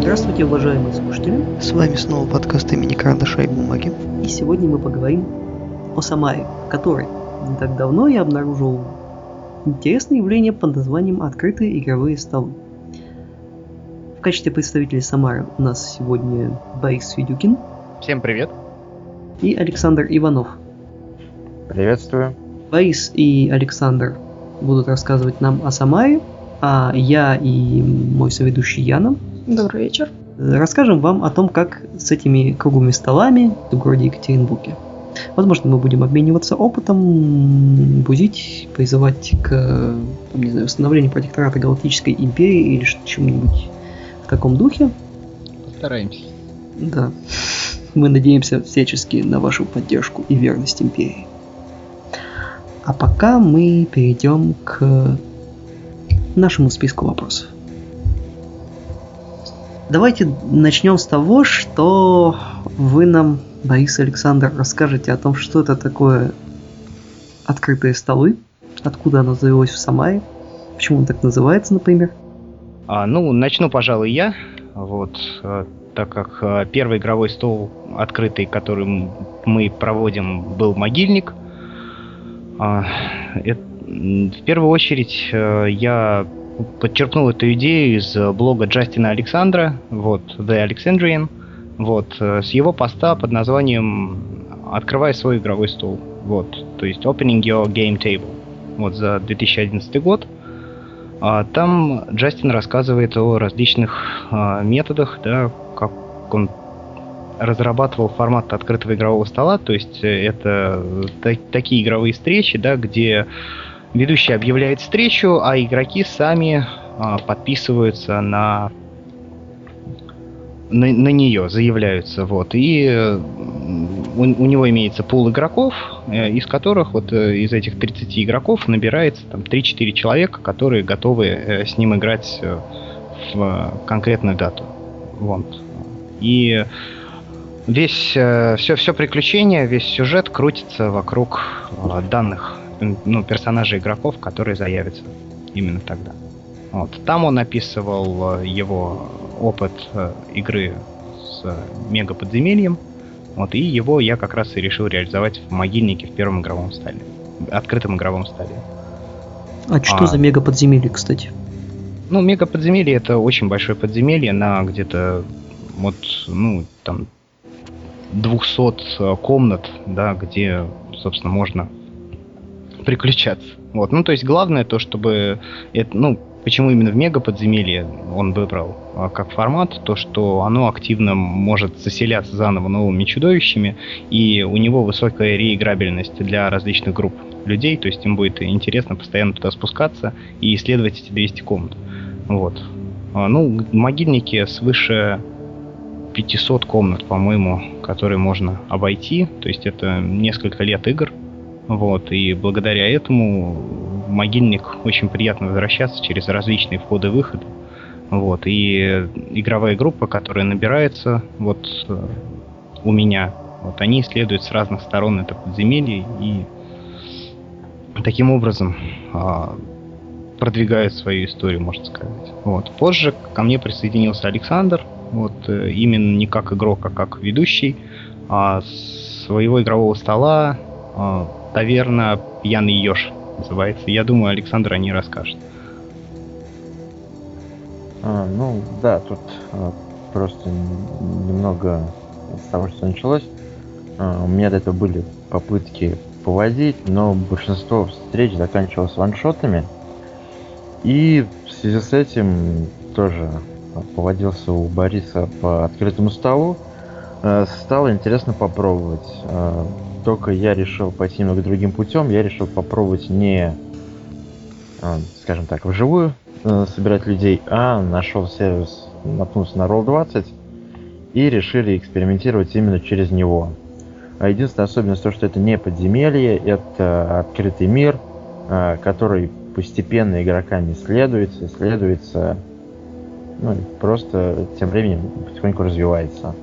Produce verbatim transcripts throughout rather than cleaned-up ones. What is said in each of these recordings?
Здравствуйте, уважаемые слушатели! С вами снова подкаст имени Карандаша и бумаги. И сегодня мы поговорим о Самаре, в которой не так давно я обнаружил интересное явление под названием открытые игровые столы. В качестве представителей Самары у нас сегодня Борис Федюкин. Всем привет! И Александр Иванов. Приветствую. Борис и Александр будут рассказывать нам о Самаре, а я и мой соведущий Яна. Добрый вечер. Расскажем вам о том, как с этими круглыми столами в городе Екатеринбурге. Возможно, мы будем обмениваться опытом, бузить, призывать к, не знаю, восстановлению протектората Галактической империи или чему-нибудь в таком духе. Постараемся. Да. Мы надеемся всячески на вашу поддержку и верность империи. А пока мы перейдем к нашему списку вопросов. Давайте начнем с того, что вы нам, Борис и Александр, расскажете о том, что это такое открытые столы, откуда оно завелось в Самаре, почему он так называется, например. А, ну, начну, пожалуй, я. Вот, так как первый игровой стол открытый, который мы проводим, был могильник. Это, в первую очередь я подчеркнул эту идею из блога Джастина Александра, вот, The Alexandrian, вот, с его поста под названием «Открывай свой игровой стол», вот, то есть Opening Your Game Table, вот, за две тысячи одиннадцатый год. Там Джастин рассказывает о различных методах, да, как он разрабатывал формат открытого игрового стола, то есть это та- такие игровые встречи, да, где ведущий объявляет встречу, а игроки сами а, подписываются на, на, на нее, заявляются. Вот. И у, у него имеется пул игроков, из которых вот из этих тридцати игроков набирается там три-четыре человека, которые готовы с ним играть в конкретную дату. Вот. И весь, все, все приключение, весь сюжет крутится вокруг данных, ну, персонажей игроков, которые заявятся именно тогда. Вот. Там он описывал его опыт игры с мегаподземельем, вот, и его я как раз и решил реализовать в могильнике в первом игровом столе, открытом игровом столе. А что а, за мегаподземелье, кстати? Ну, мегаподземелье — это очень большое подземелье на где-то вот, ну, там двухсот комнат, да, где, собственно, можно приключаться. Вот. Ну, то есть главное то, чтобы это, ну, почему именно в мегаподземелье он выбрал а, как формат, то, что оно активно может заселяться заново новыми чудовищами, и у него высокая реиграбельность для различных групп людей, то есть им будет интересно постоянно туда спускаться и исследовать эти двести комнат. Вот. А, ну, в могильнике свыше пятьсот комнат, по-моему, которые можно обойти, то есть это несколько лет игр. Вот, и благодаря этому в могильник очень приятно возвращаться через различные входы-выходы. Вот, и игровая группа, которая набирается вот у меня, вот, они исследуют с разных сторон это подземелье и таким образом а, продвигают свою историю, можно сказать. Вот. Позже ко мне присоединился Александр, вот, именно не как игрок, а как ведущий, а с своего игрового стола а, таверна «Пьяный еж» называется. Я думаю, Александр о ней расскажет. А, ну, да, тут а, просто немного с того, что началось. А, у меня до этого были попытки поводить, но большинство встреч заканчивалось ваншотами. И в связи с этим тоже поводился у Бориса по открытому столу. А, стало интересно попробовать. А, Только я решил пойти немного другим путем. Я решил попробовать не, скажем так, вживую собирать людей, а нашел сервис, наткнулся на ролл двадцать и решили экспериментировать именно через него. А единственная особенность то, что это не подземелье, это открытый мир, который постепенно игроками исследуется, исследуется, ну и просто тем временем потихоньку развивается.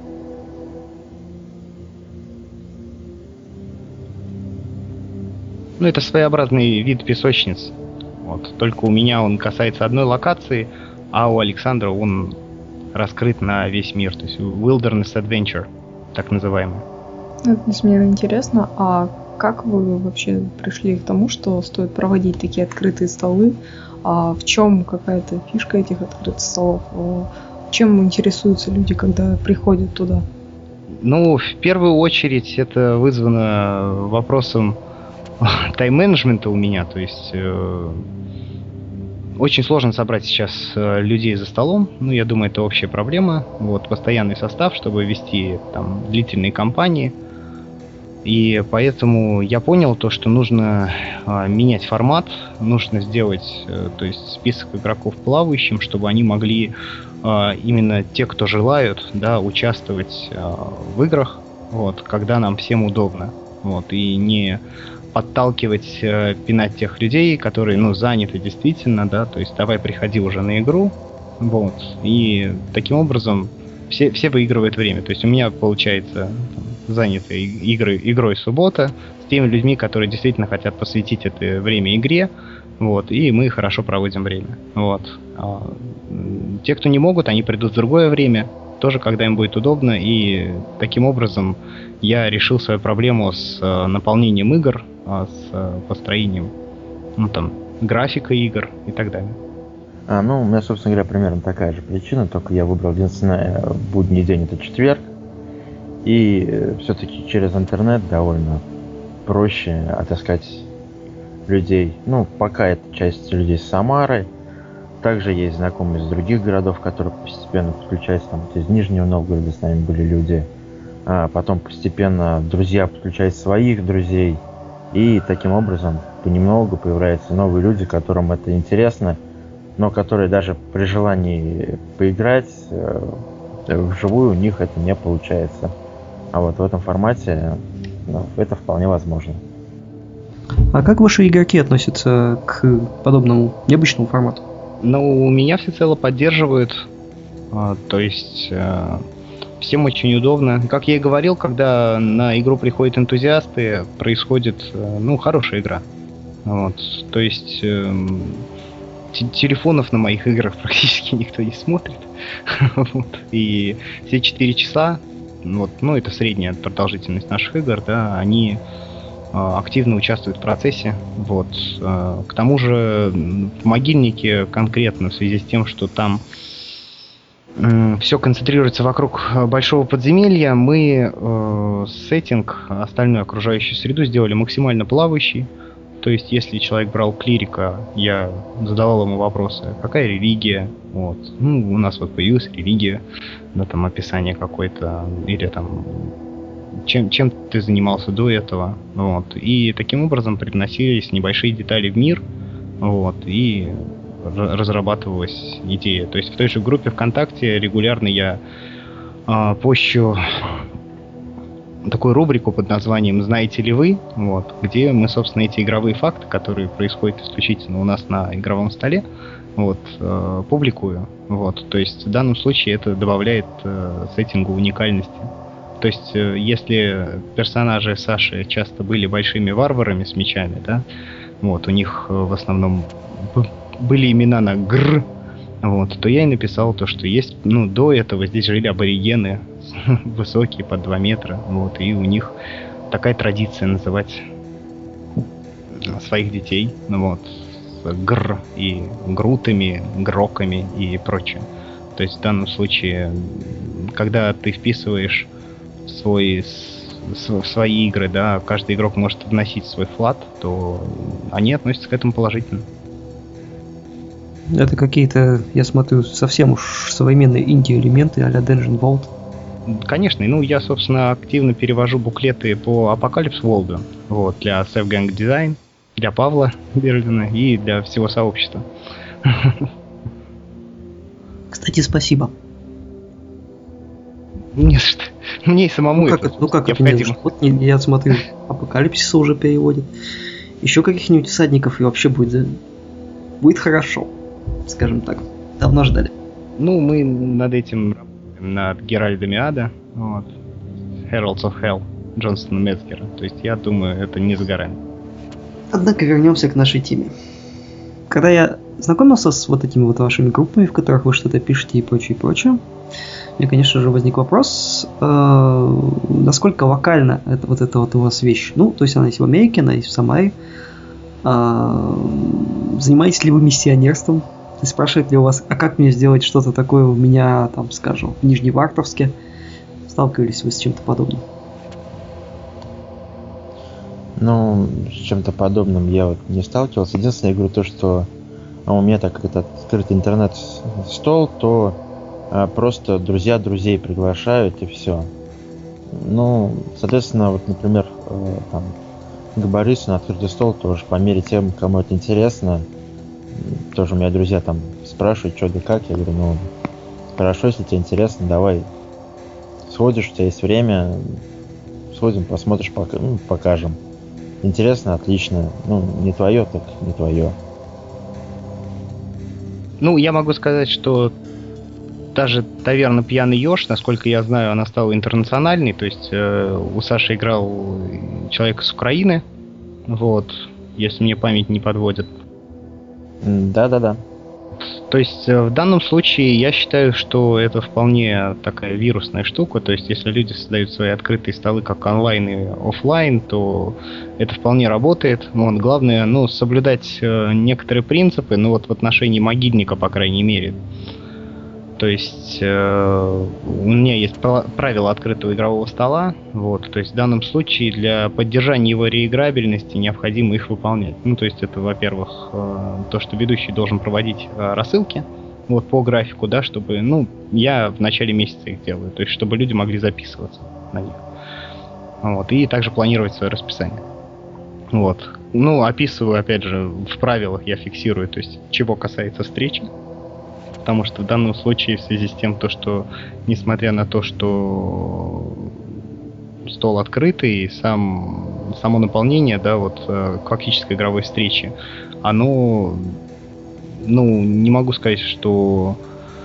Ну, это своеобразный вид песочниц. Вот. Только у меня он касается одной локации, а у Александра он раскрыт на весь мир. То есть Wilderness Adventure, так называемый. Это несомненно интересно. А как вы вообще пришли к тому, что стоит проводить такие открытые столы? А в чем какая-то фишка этих открытых столов? Чем интересуются люди, когда приходят туда? Ну, в первую очередь это вызвано вопросом тайм-менеджмента у меня. То есть э, очень сложно собрать сейчас э, людей за столом. Ну, я думаю, это общая проблема. Вот, постоянный состав, чтобы вести там длительные кампании. И поэтому я понял то, что нужно э, менять формат, нужно сделать э, то есть список игроков плавающим, чтобы они могли э, именно те, кто желают, да, участвовать э, в играх, вот, когда нам всем удобно, вот, и не подталкивать, э, пинать тех людей, которые, ну, заняты действительно, да, то есть давай приходи уже на игру, вот, и таким образом все, все выигрывают время. То есть у меня получается заняты игры, игрой суббота с теми людьми, которые действительно хотят посвятить это время игре, вот, и мы хорошо проводим время. Вот. А те, кто не могут, они придут в другое время, тоже когда им будет удобно, и таким образом я решил свою проблему с э, наполнением игр, э, с э, построением, ну, там, графика игр и так далее. А, ну, у меня, собственно говоря, примерно такая же причина, только я выбрал единственный будний день, это четверг. И все-таки через интернет довольно проще отыскать людей. Ну, пока это часть людей с Самары. Также есть знакомые из других городов, которые постепенно подключаются. Там из Нижнего Новгорода с нами были люди. А потом постепенно друзья подключают своих друзей. И таким образом понемногу появляются новые люди, которым это интересно, но которые даже при желании поиграть вживую у них это не получается. А вот в этом формате, ну, это вполне возможно. А как ваши игроки относятся к подобному необычному формату? Ну, меня всецело поддерживают. А, то есть а, всем очень удобно. Как я и говорил, когда на игру приходят энтузиасты, происходит, ну, хорошая игра. Вот. То есть э, т- телефонов на моих играх практически никто не смотрит. Вот. И все четыре часа, вот, ну, это средняя продолжительность наших игр, да, они э, активно участвуют в процессе. Вот. Э, к тому же в Могильнике конкретно, в связи с тем, что там э, все концентрируется вокруг большого подземелья, мы э, сеттинг, остальную окружающую среду сделали максимально плавающий. То есть, если человек брал клирика, я задавал ему вопросы, какая религия, вот, ну, у нас вот появилась религия, да, там описание какое-то, или там, чем, чем ты занимался до этого, вот, и таким образом привносились небольшие детали в мир, вот, и р- разрабатывалась идея. То есть, в той же группе ВКонтакте регулярно я э, пощу такую рубрику под названием «Знаете ли вы?», вот, где мы, собственно, эти игровые факты, которые происходят исключительно у нас на игровом столе, вот, э, публикую. Вот, то есть в данном случае это добавляет э, сеттингу уникальности. То есть э, если персонажи Саши часто были большими варварами с мечами, да, вот, у них э, в основном б- были имена на «гр», вот, то я и написал то, что есть, ну, до этого здесь жили аборигены, высокие, под два метра, вот, и у них такая традиция называть своих детей, ну, вот, гр и грутами, гроками и прочее. То есть в данном случае, когда ты вписываешь в, свой, в свои игры, да, каждый игрок может вносить свой вклад, то они относятся к этому положительно. Это какие-то, я смотрю, совсем уж современные инди-элементы а-ля Dungeon Vault. Конечно, ну я, собственно, активно перевожу буклеты по Apocalypse World, вот, для Save Gang Design, для Павла Берлина и для всего сообщества. Кстати, спасибо. Не за что. Мне и самому Ну как это, ну как это не за что? Вот не- я смотрю, Апокалипсиса уже переводит. Еще каких-нибудь всадников и вообще будет, за- будет хорошо, скажем так. Давно ждали. Ну, мы над этим работаем, над Геральдами Ада, вот, Heralds of Hell Джонсона Мецгера. То есть я думаю, это не за горами. Однако вернемся к нашей теме. Когда я знакомился с вот этими вот вашими группами, в которых вы что-то пишете и прочее, и прочее, У меня, конечно же, возник вопрос, э, насколько локально это, вот эта вот у вас вещь. Ну, то есть она есть в Америке, она есть в Самаре. Э, занимаетесь ли вы миссионерством? То есть спрашивает ли у вас, а как мне сделать что-то такое у меня, там, скажем, в Нижневартовске? Сталкивались вы с чем-то подобным? Ну, с чем-то подобным я вот не сталкивался. Единственное, я говорю то, что у меня так как это открытый интернет-стол, то а, просто друзья друзей приглашают и все. Ну, соответственно, вот, например, э, там, к Борису на открытый стол тоже по мере тем, кому это интересно. Тоже у меня друзья там спрашивают, что да как. Я говорю, ну, хорошо, если тебе интересно, давай сходишь, у тебя есть время, сходим, посмотришь, пока, ну, покажем. Интересно, отлично. Ну, не твое, так не твое. Ну, я могу сказать, что даже таверна «Пьяный еж», насколько я знаю, она стала интернациональной. То есть э, у Саши играл человек с Украины. Вот, если мне память не подводит. Да-да-да. То есть в данном случае я считаю, что это вполне такая вирусная штука. То есть если люди создают свои открытые столы как онлайн и офлайн, то это вполне работает. Вот, главное, ну, соблюдать некоторые принципы, ну вот в отношении могильника, по крайней мере. То есть э, у меня есть правила открытого игрового стола. Вот, то есть в данном случае для поддержания его реиграбельности необходимо их выполнять. Ну, то есть это, во-первых, э, то, что ведущий должен проводить э, рассылки вот, по графику, да, чтобы, ну, я в начале месяца их делаю, то есть чтобы люди могли записываться на них. Вот, и также планировать свое расписание. Вот. Ну, описываю, опять же, в правилах я фиксирую, то есть чего касается встречи. Потому что в данном случае в связи с тем, то, что несмотря на то, что стол открытый, сам, само наполнение, да, вот фактической игровой встречи, оно, ну, не могу сказать, что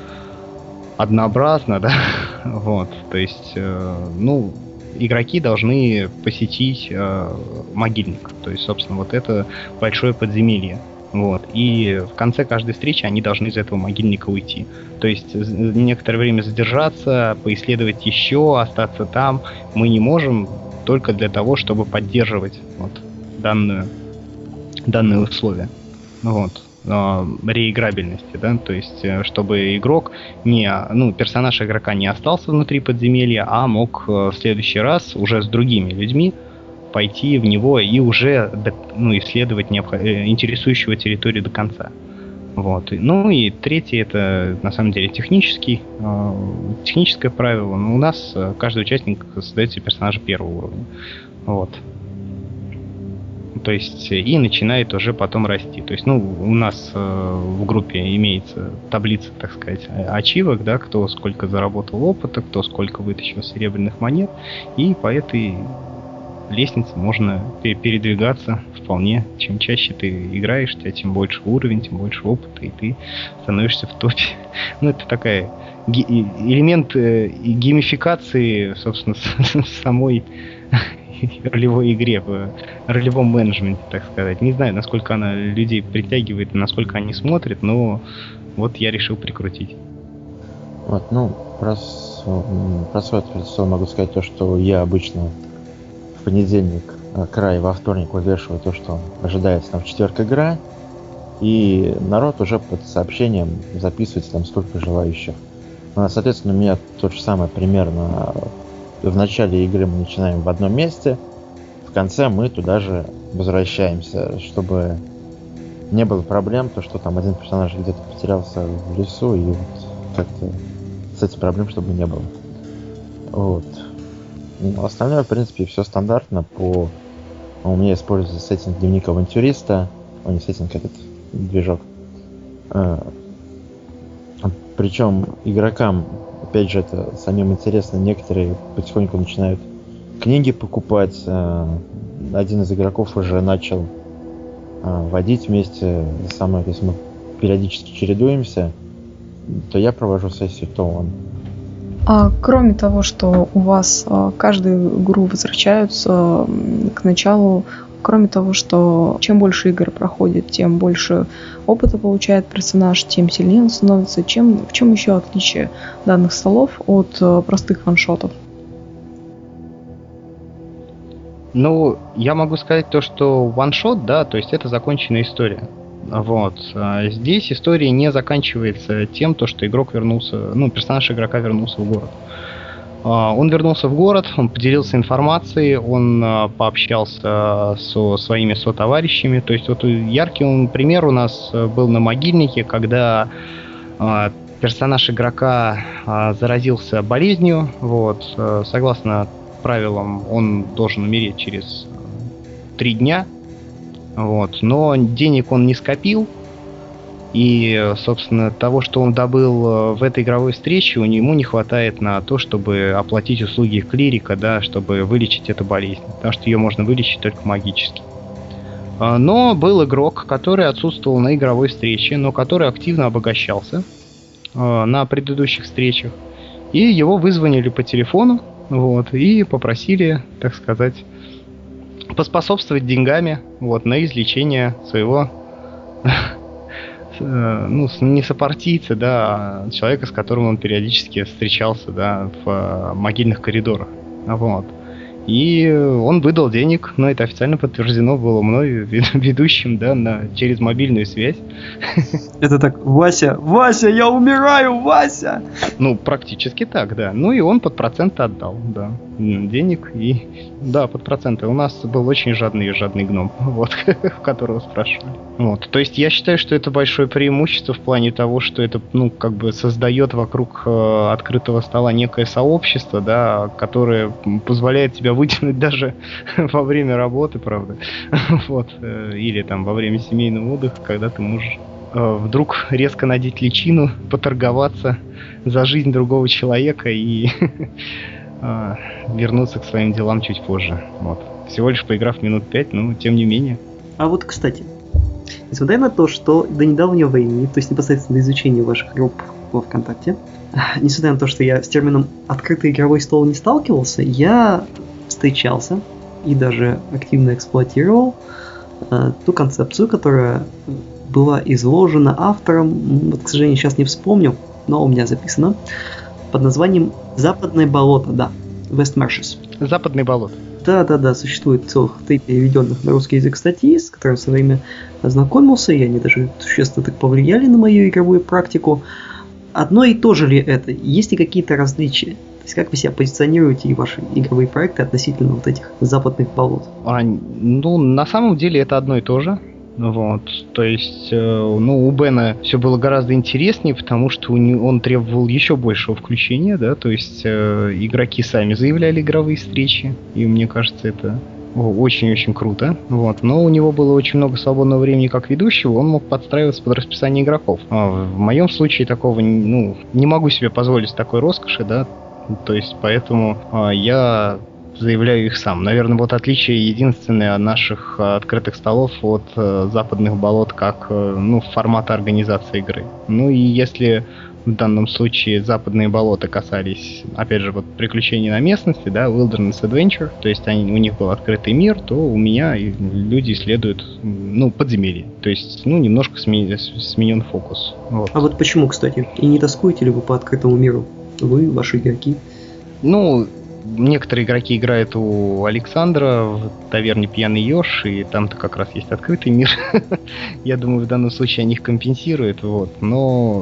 однообразно, да, вот, то есть, ну, игроки должны посетить могильник, то есть, собственно, вот это большое подземелье. Вот. И в конце каждой встречи они должны из этого могильника уйти. То есть некоторое время задержаться, поисследовать еще, остаться там мы не можем только для того, чтобы поддерживать вот, данную, данные условия. Вот. Реиграбельности, да, то есть чтобы игрок не, ну, персонаж игрока не остался внутри подземелья, а мог в следующий раз уже с другими людьми пойти в него и уже, ну, исследовать необх... интересующего территорию до конца. Вот. Ну и третье, это на самом деле технический, э, техническое правило. Но у нас каждый участник создает себе персонажа первого уровня. Вот. То есть и начинает уже потом расти. То есть, ну, у нас э, в группе имеется таблица, так сказать, ачивок, да, кто сколько заработал опыта, кто сколько вытащил серебряных монет, и по этой лестнице можно передвигаться вполне. Чем чаще ты играешь, у тебя тем больше уровень, тем больше опыта, и ты становишься в топе. Ну, это такая элемент геймификации, собственно, самой ролевой игре, в ролевом менеджменте, так сказать. Не знаю, насколько она людей притягивает и насколько они смотрят, но вот я решил прикрутить. Вот, ну, про, про свой ответ могу сказать то, что я обычно в понедельник, край, во вторник вывешиваю то, что ожидается там в четверг игра, и народ уже под сообщением записывается там столько желающих. Соответственно, у меня то же самое примерно. В начале игры мы начинаем в одном месте, в конце мы туда же возвращаемся, чтобы не было проблем, то что там один персонаж где-то потерялся в лесу, и вот как-то с этим проблем чтобы не было. Вот. Ну, остальное, в принципе, все стандартно. По... У меня используется сеттинг дневника авантюриста, о, не сеттинг, этот движок. А, причем игрокам, опять же, это самим интересно, некоторые потихоньку начинают книги покупать. Один из игроков уже начал водить вместе со мной, то есть мы периодически чередуемся. То я провожу сессию, то он. А кроме того, что у вас каждую игру возвращаются к началу Кроме того, что чем больше игр проходит, тем больше опыта получает персонаж, тем сильнее он становится. Чем, в чем еще отличие данных столов от э, простых ваншотов? Ну, я могу сказать то, что ваншот, да, то есть это законченная история. Вот. А здесь история не заканчивается тем, то, что игрок вернулся, ну, персонаж игрока вернулся в город. Он вернулся в город, он поделился информацией, он пообщался со своими сотоварищами. То есть вот яркий пример у нас был на могильнике, когда персонаж игрока заразился болезнью. Вот. Согласно правилам, он должен умереть через три дня. Вот. Но денег он не скопил. И, собственно, того, что он добыл в этой игровой встрече, у него не хватает на то, чтобы оплатить услуги клирика, да, чтобы вылечить эту болезнь. Потому что ее можно вылечить только магически. Но был игрок, который отсутствовал на игровой встрече, но который активно обогащался на предыдущих встречах. И его вызвонили по телефону, вот, и попросили, так сказать, поспособствовать деньгами, вот, на излечение своего... ну, не сопартийца, да, а человека, с которым он периодически встречался, да, в могильных коридорах. Вот. И он выдал денег, но это официально подтверждено было мной, ведущим, да, на, через мобильную связь. Это так, Вася, Вася, я умираю, Вася! Ну, практически так, да. Ну и он под проценты отдал, да, денег. И, да, под проценты. У нас был очень жадный жадный гном, вот, которого спрашивали. Вот. То есть я считаю, что это большое преимущество в плане того, что это, ну, как бы создает вокруг э, открытого стола некое сообщество, да, которое позволяет тебя вытянуть даже во время работы, правда, вот, или там во время семейного отдыха, когда ты можешь э, вдруг резко надеть личину, поторговаться за жизнь другого человека и э, вернуться к своим делам чуть позже. Вот. Всего лишь поиграв минут пять, но тем не менее. А вот, кстати, несмотря на то, что до недавнего времени, то есть непосредственно до изучения ваших групп во ВКонтакте, несмотря на то, что я с термином «открытый игровой стол» не сталкивался, я встречался и даже активно эксплуатировал э, ту концепцию, которая была изложена автором, вот, к сожалению, сейчас не вспомню, но у меня записано, под названием «Западное болото», да, West Marshes. Западное болото. Да-да-да, существует целых три переведенных на русский язык статьи, с которыми в свое время ознакомился, и они даже существенно так повлияли на мою игровую практику. Одно и то же ли это? Есть ли какие-то различия? То есть как вы себя позиционируете и ваши игровые проекты относительно вот этих западных болот? А, ну, на самом деле это одно и то же. Вот, то есть, э, ну, у Бена все было гораздо интереснее, потому что у него, он требовал еще большего включения, да, то есть э, игроки сами заявляли игровые встречи, и мне кажется, это очень-очень круто, вот, но у него было очень много свободного времени как ведущего, он мог подстраиваться под расписание игроков. А в моем случае такого, ну, не могу себе позволить такой роскоши, да, то есть, поэтому э, я... заявляю их сам. Наверное, вот отличие единственное наших открытых столов от э, западных болот как э, ну, формата организации игры. Ну и если в данном случае западные болота касались, опять же, вот приключений на местности, да, Wilderness Adventure, то есть они, у них был открытый мир, то у меня люди исследуют, ну, подземелье. То есть, ну, немножко сменен, сменен фокус. Вот. А вот почему, кстати? И не тоскуете ли вы по открытому миру? Вы, ваши игроки? Ну, некоторые игроки играют у Александра в таверне «Пьяный еж», и там-то как раз есть открытый мир. Я думаю, в данном случае они их компенсируют, вот. Но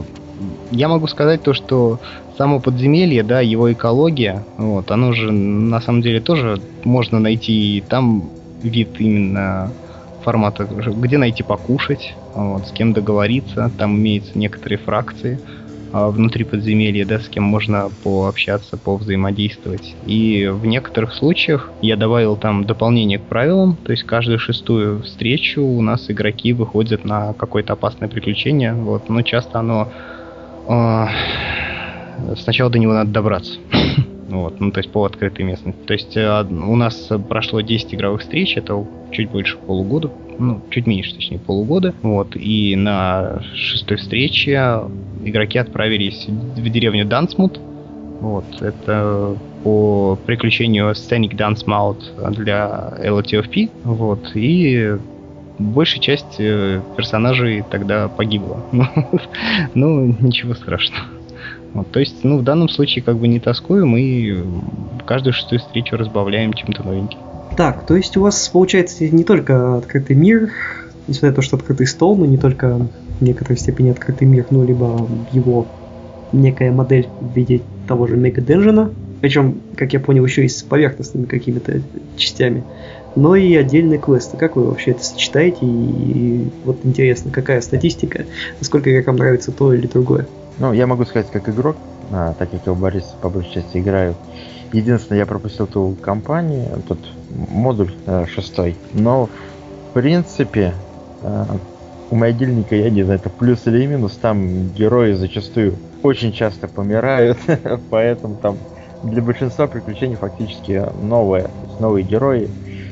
я могу сказать то, что само подземелье, да, его экология, вот, оно же на самом деле тоже можно найти там вид именно формата, где найти покушать, вот, с кем договориться, там имеются некоторые фракции внутри подземелья, да, с кем можно пообщаться, повзаимодействовать. И в некоторых случаях я добавил там дополнение к правилам, то есть каждую шестую встречу у нас игроки выходят на какое-то опасное приключение, вот, но часто оно э, сначала до него надо добраться. Вот, ну, то есть по открытой местности. То есть э, у нас прошло десять игровых встреч, это чуть больше полугода, ну, чуть меньше, точнее, полугода. Вот, и на шестой встрече игроки отправились в деревню Дансмут. Вот, это по приключению Scenic Dance Mount для эл ти эф пи, вот, и большая часть персонажей тогда погибла. Ну, ничего страшного. Вот, то есть, ну, в данном случае как бы не тоскуем и каждую шестую встречу разбавляем чем-то новеньким. Так, то есть у вас получается не только открытый мир, несмотря на то, что открытый стол, но не только в некоторой степени открытый мир, но либо его некая модель в виде того же мега-денжена, причем, как я понял, еще и с поверхностными какими-то частями, но и отдельные квесты. Как вы вообще это сочетаете? И вот интересно, какая статистика, насколько игрокам нравится то или другое? Ну, я могу сказать, как игрок, а, так как я у Бориса по большей части играю. Единственное, я пропустил ту кампанию, тот модуль э, шестой. Но, в принципе, э, у могильника, я не знаю, это плюс или минус, там герои зачастую очень часто помирают, поэтому там для большинства приключений фактически новые, то есть новые герои.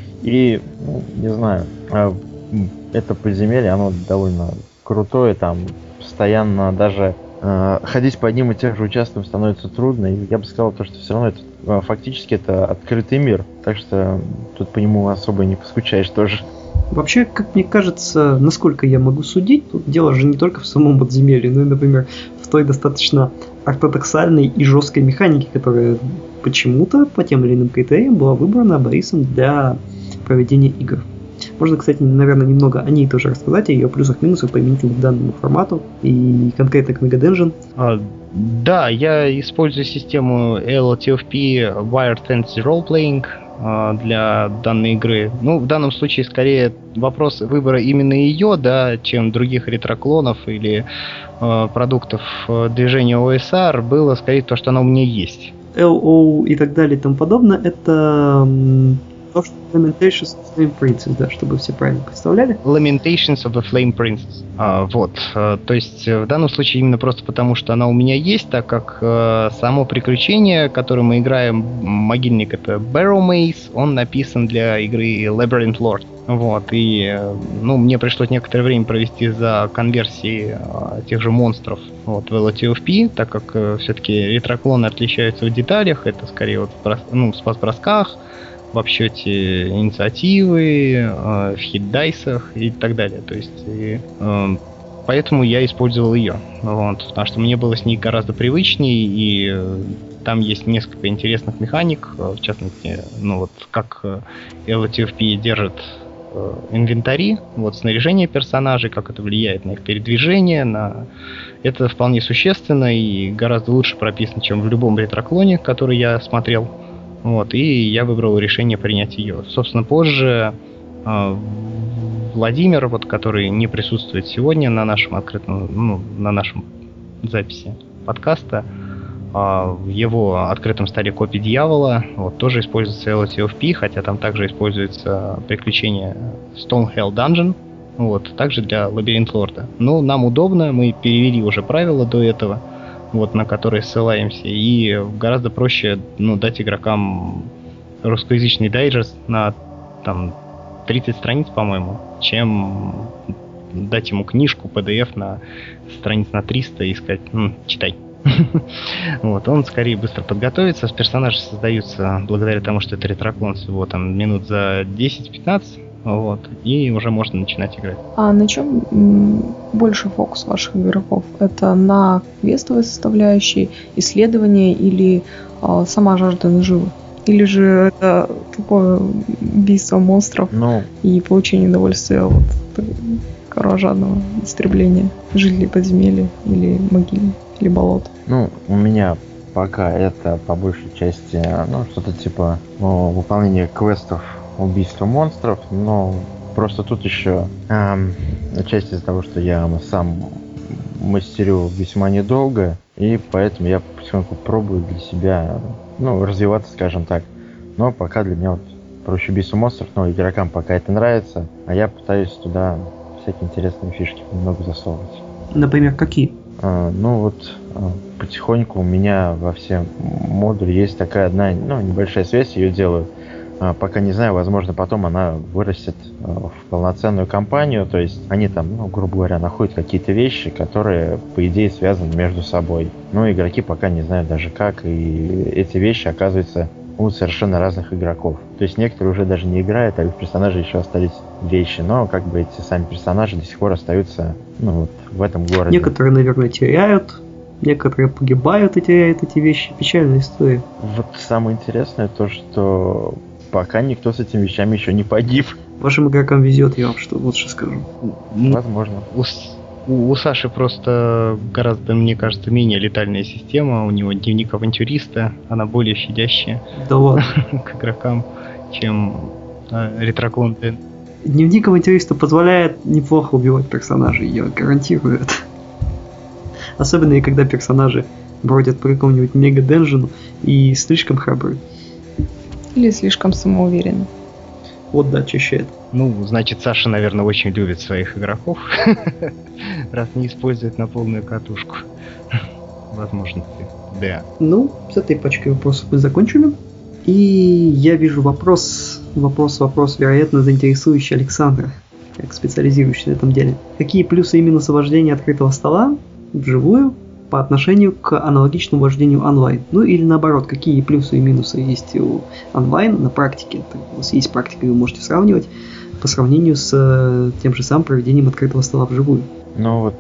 И, ну, не знаю, э, это подземелье, оно довольно крутое, там постоянно даже э, ходить по одним и тем же участкам становится трудно. И я бы сказал, то, что все равно это э, фактически это открытый мир, так что тут по нему особо не поскучаешь тоже. Вообще, как мне кажется, насколько я могу судить, тут дело же не только в самом подземелье, но и, например, в той достаточно ортодоксальной и жесткой механике, которая почему-то по тем или иным критериям была выбрана Борисом для проведения игр. Можно, кстати, наверное, немного о ней тоже рассказать, о ее плюсах-минусах применительно к данному формату и конкретно к Мегаденжен. А, да, я использую систему эл ти эф пи Wired Fantasy Roleplaying а, для данной игры. Ну, в данном случае, скорее, вопрос выбора именно ее, да, чем других ретроклонов или а, продуктов движения о эс ар, было скорее то, что она у меня есть. эл о и так далее и тому подобное, это то, что Lamentations of the Flame Princess, да, чтобы все правильно представляли. Lamentations of the Flame Princess. А, вот. А, то есть в данном случае именно просто потому, что она у меня есть, так как а, само приключение, которое мы играем, могильник, это Barrow Maze, он написан для игры Labyrinth Lord. Вот. И, ну, мне пришлось некоторое время провести за конверсией а, тех же монстров вот, в эл ти эф пи, так как а, все-таки ретроклоны отличаются в деталях, это скорее вот в, ну, в спас-бросках, в обсчете инициативы, э, в хит-дайсах и так далее. То есть, и, э, поэтому я использовал ее. Вот, потому что мне было с ней гораздо привычнее, и э, там есть несколько интересных механик, в частности, ну вот как эл ти эф пи держит э, инвентари, вот снаряжение персонажей, как это влияет на их передвижение, на... это вполне существенно и гораздо лучше прописано, чем в любом ретроклоне, который я смотрел. Вот, и я выбрал решение принять ее. Собственно, позже э, Владимир, вот, который не присутствует сегодня на нашем открытом, ну, на нашем записи подкаста, э, в его открытом столе копий дьявола вот, тоже используется эл ти эф пи, хотя там также используется приключение Stonehell Dungeon, вот, также для Labyrinth Lord. Но нам удобно, мы перевели уже правила до этого, вот, на которые ссылаемся, и гораздо проще, ну, дать игрокам русскоязычный дайджест на там тридцать страниц, по-моему, чем дать ему книжку, пи ди эф на страниц на триста и сказать, ну, читай. Вот, он скорее быстро подготовится, персонажи создаются благодаря тому, что это ретроклон всего там минут за десять-пятнадцать. Вот, и уже можно начинать играть. А на чем м, больше фокус ваших игроков? Это на квестовой составляющей, исследования или а, сама жажда наживы? Или же это такое убийство монстров ну, и получение удовольствия от кровожадного истребления жителей подземелья или могил, или болот? Ну, у меня пока это по большей части, ну, что-то типа ну, выполнения квестов, убийство монстров, но просто тут еще эм, отчасти из-за того, что я сам мастерю весьма недолго, и поэтому я потихоньку пробую для себя, ну, развиваться, скажем так. Но пока для меня вот проще убийство монстров, но игрокам пока это нравится, а я пытаюсь туда всякие интересные фишки немного засовывать. Например, какие? А, ну вот а, потихоньку у меня во все модули есть такая одна, ну, небольшая связь, ее делаю. А, пока не знаю, возможно, потом она вырастет а, в полноценную компанию. То есть они там, ну, грубо говоря, находят какие-то вещи, которые, по идее, связаны между собой. Но игроки пока не знают даже как. И эти вещи, оказывается, у совершенно разных игроков. То есть некоторые уже даже не играют, а у персонажей еще остались вещи. Но как бы эти сами персонажи до сих пор остаются, ну, вот в этом городе. Некоторые, наверное, теряют, некоторые погибают и теряют эти вещи. Печальная история. Вот самое интересное то, что пока никто с этими вещами еще не погиб. Вашим игрокам везет, я вам что, вот что скажу. Возможно. У, у, у Саши просто гораздо, мне кажется, менее летальная система. У него дневник авантюриста, она более щадящая Да ладно. к игрокам, чем э, ретроклон. Дневник авантюриста позволяет неплохо убивать персонажей, я гарантирую это. Особенно и когда персонажи бродят по какому-нибудь мега-денжину и слишком храбры. Или слишком самоуверенно. Вот да, чаще это. Ну, значит, Саша, наверное, очень любит своих игроков, раз не использует на полную катушку. Возможно, да. Ну, с этой пачкой вопросов мы закончили. И я вижу вопрос, вопрос, вопрос, вероятно, заинтересующий Александра, как специализирующий на этом деле. Какие плюсы и минусы вождения открытого стола вживую по отношению к аналогичному вождению онлайн? Ну или наоборот, какие плюсы и минусы есть у онлайн на практике? У вас есть практика, и вы можете сравнивать по сравнению с тем же самым проведением открытого стола вживую. Ну вот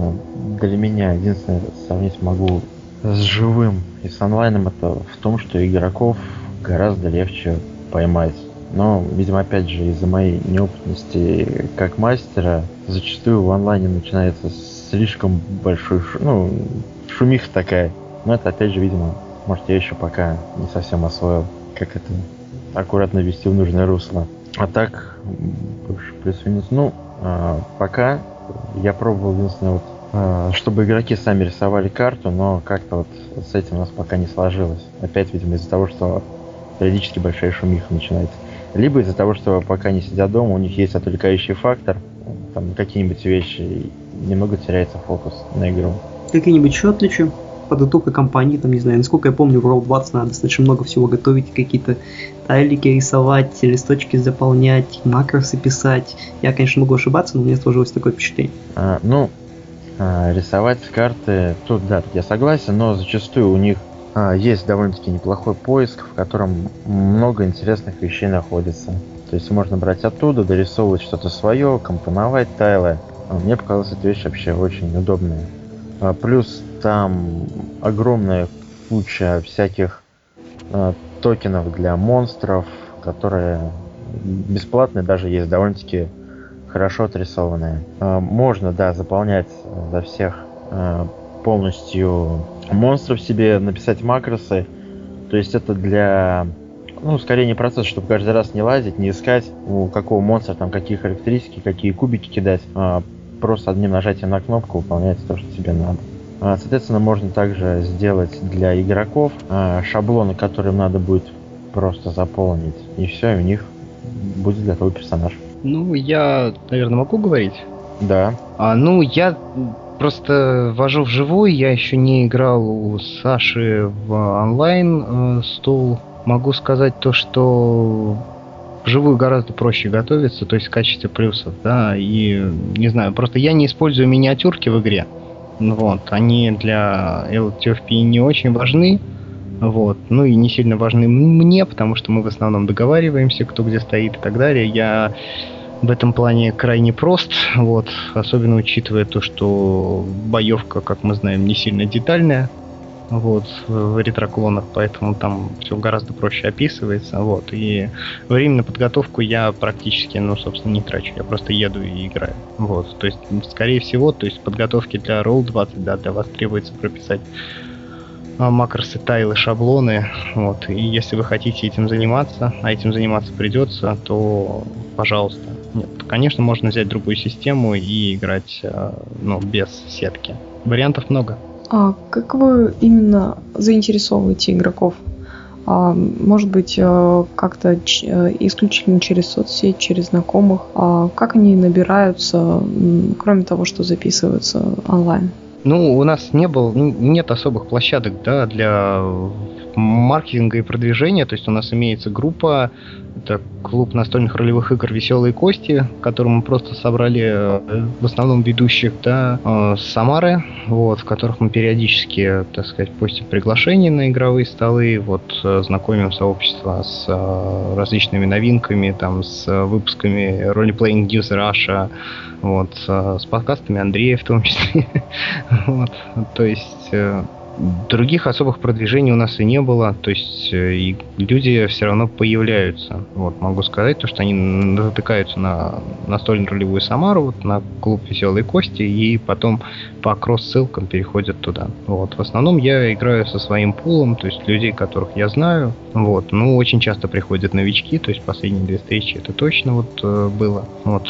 для меня единственное сравнить могу с живым и с онлайном, это в том, что игроков гораздо легче поймать. Но, видимо, опять же, из-за моей неопытности как мастера, зачастую в онлайне начинается слишком большой, шу... ну, шумиха такая. Но это, опять же, видимо, может, я еще пока не совсем освоил, как это аккуратно вести в нужное русло. А так, плюс-минус, ну, а, пока я пробовал, единственное, вот, а, чтобы игроки сами рисовали карту, но как-то вот с этим у нас пока не сложилось. Опять, видимо, из-за того, что периодически большая шумиха начинается. Либо из-за того, что пока они сидят дома, у них есть отвлекающий фактор, там какие-нибудь вещи, и немного теряется фокус на игру. Какие-нибудь еще отличия? Подготовка компании, там, не знаю, насколько я помню, в Roll двадцать надо достаточно много всего готовить, какие-то тайлики рисовать, листочки заполнять, макросы писать. Я, конечно, могу ошибаться, но у меня сложилось такое впечатление. А, ну, а, рисовать карты, тут, да, тут я согласен, но зачастую у них а, есть довольно-таки неплохой поиск, в котором много интересных вещей находится. То есть можно брать оттуда, дорисовывать что-то свое, компоновать тайлы. Мне показалась эта вещь вообще очень удобная. А, плюс там огромная куча всяких а, токенов для монстров, которые бесплатные, даже есть довольно-таки хорошо отрисованные. А, можно, да, заполнять за всех а, полностью монстров себе, написать макросы. То есть это для, ну, скорее не процесс, чтобы каждый раз не лазить, не искать, у какого монстра там какие характеристики, какие кубики кидать. А, просто одним нажатием на кнопку выполняется то, что тебе надо. А, соответственно, можно также сделать для игроков а, шаблоны, которые им надо будет просто заполнить. И все, и у них будет готовый персонаж. Ну, я, наверное, могу говорить? Да. А, ну, я просто вожу вживую, я еще не играл у Саши в онлайн э, стол. Могу сказать то, что вживую гораздо проще готовиться, то есть в качестве плюсов, да, и не знаю, просто я не использую миниатюрки в игре. Вот, они для эл ти эф пи не очень важны, вот, ну и не сильно важны мне, потому что мы в основном договариваемся, кто где стоит и так далее. Я в этом плане крайне прост, вот, особенно учитывая то, что боевка, как мы знаем, не сильно детальная, вот, в ретроклонах, поэтому там все гораздо проще описывается, вот, и время на подготовку я практически, ну, собственно, не трачу, я просто еду и играю, вот, то есть, скорее всего, то есть подготовки для Roll двадцать, да, для вас требуется прописать а, макросы, тайлы, шаблоны, вот, и если вы хотите этим заниматься, а этим заниматься придется, то, пожалуйста. Нет, конечно, можно взять другую систему и играть, ну, без сетки. Вариантов много. А как вы именно заинтересовываете игроков? А, может быть, как-то исключительно через соцсеть, через знакомых? А как они набираются, кроме того, что записываются онлайн? Ну, у нас не было, нет особых площадок, да, для маркетинга и продвижения. То есть у нас имеется группа это клуб настольных ролевых игр «Веселые кости», в котором мы просто собрали в основном ведущих, да, с Самары, вот, в которых мы периодически, так сказать, постим приглашения на игровые столы, вот, знакомим сообщество с различными новинками, там, с выпусками Role-Playing News Russia, вот, с подкастами Андрея в том числе. Вот, то есть других особых продвижений у нас и не было, то есть и люди все равно появляются. Вот, могу сказать, то, что они натыкаются на настольную ролевую Самару, вот, на клуб «Веселые кости», и потом по кросс-ссылкам переходят туда. Вот, в основном я играю со своим пулом, то есть людей, которых я знаю. Вот, ну, очень часто приходят новички, то есть последние две встречи это точно вот было. Вот,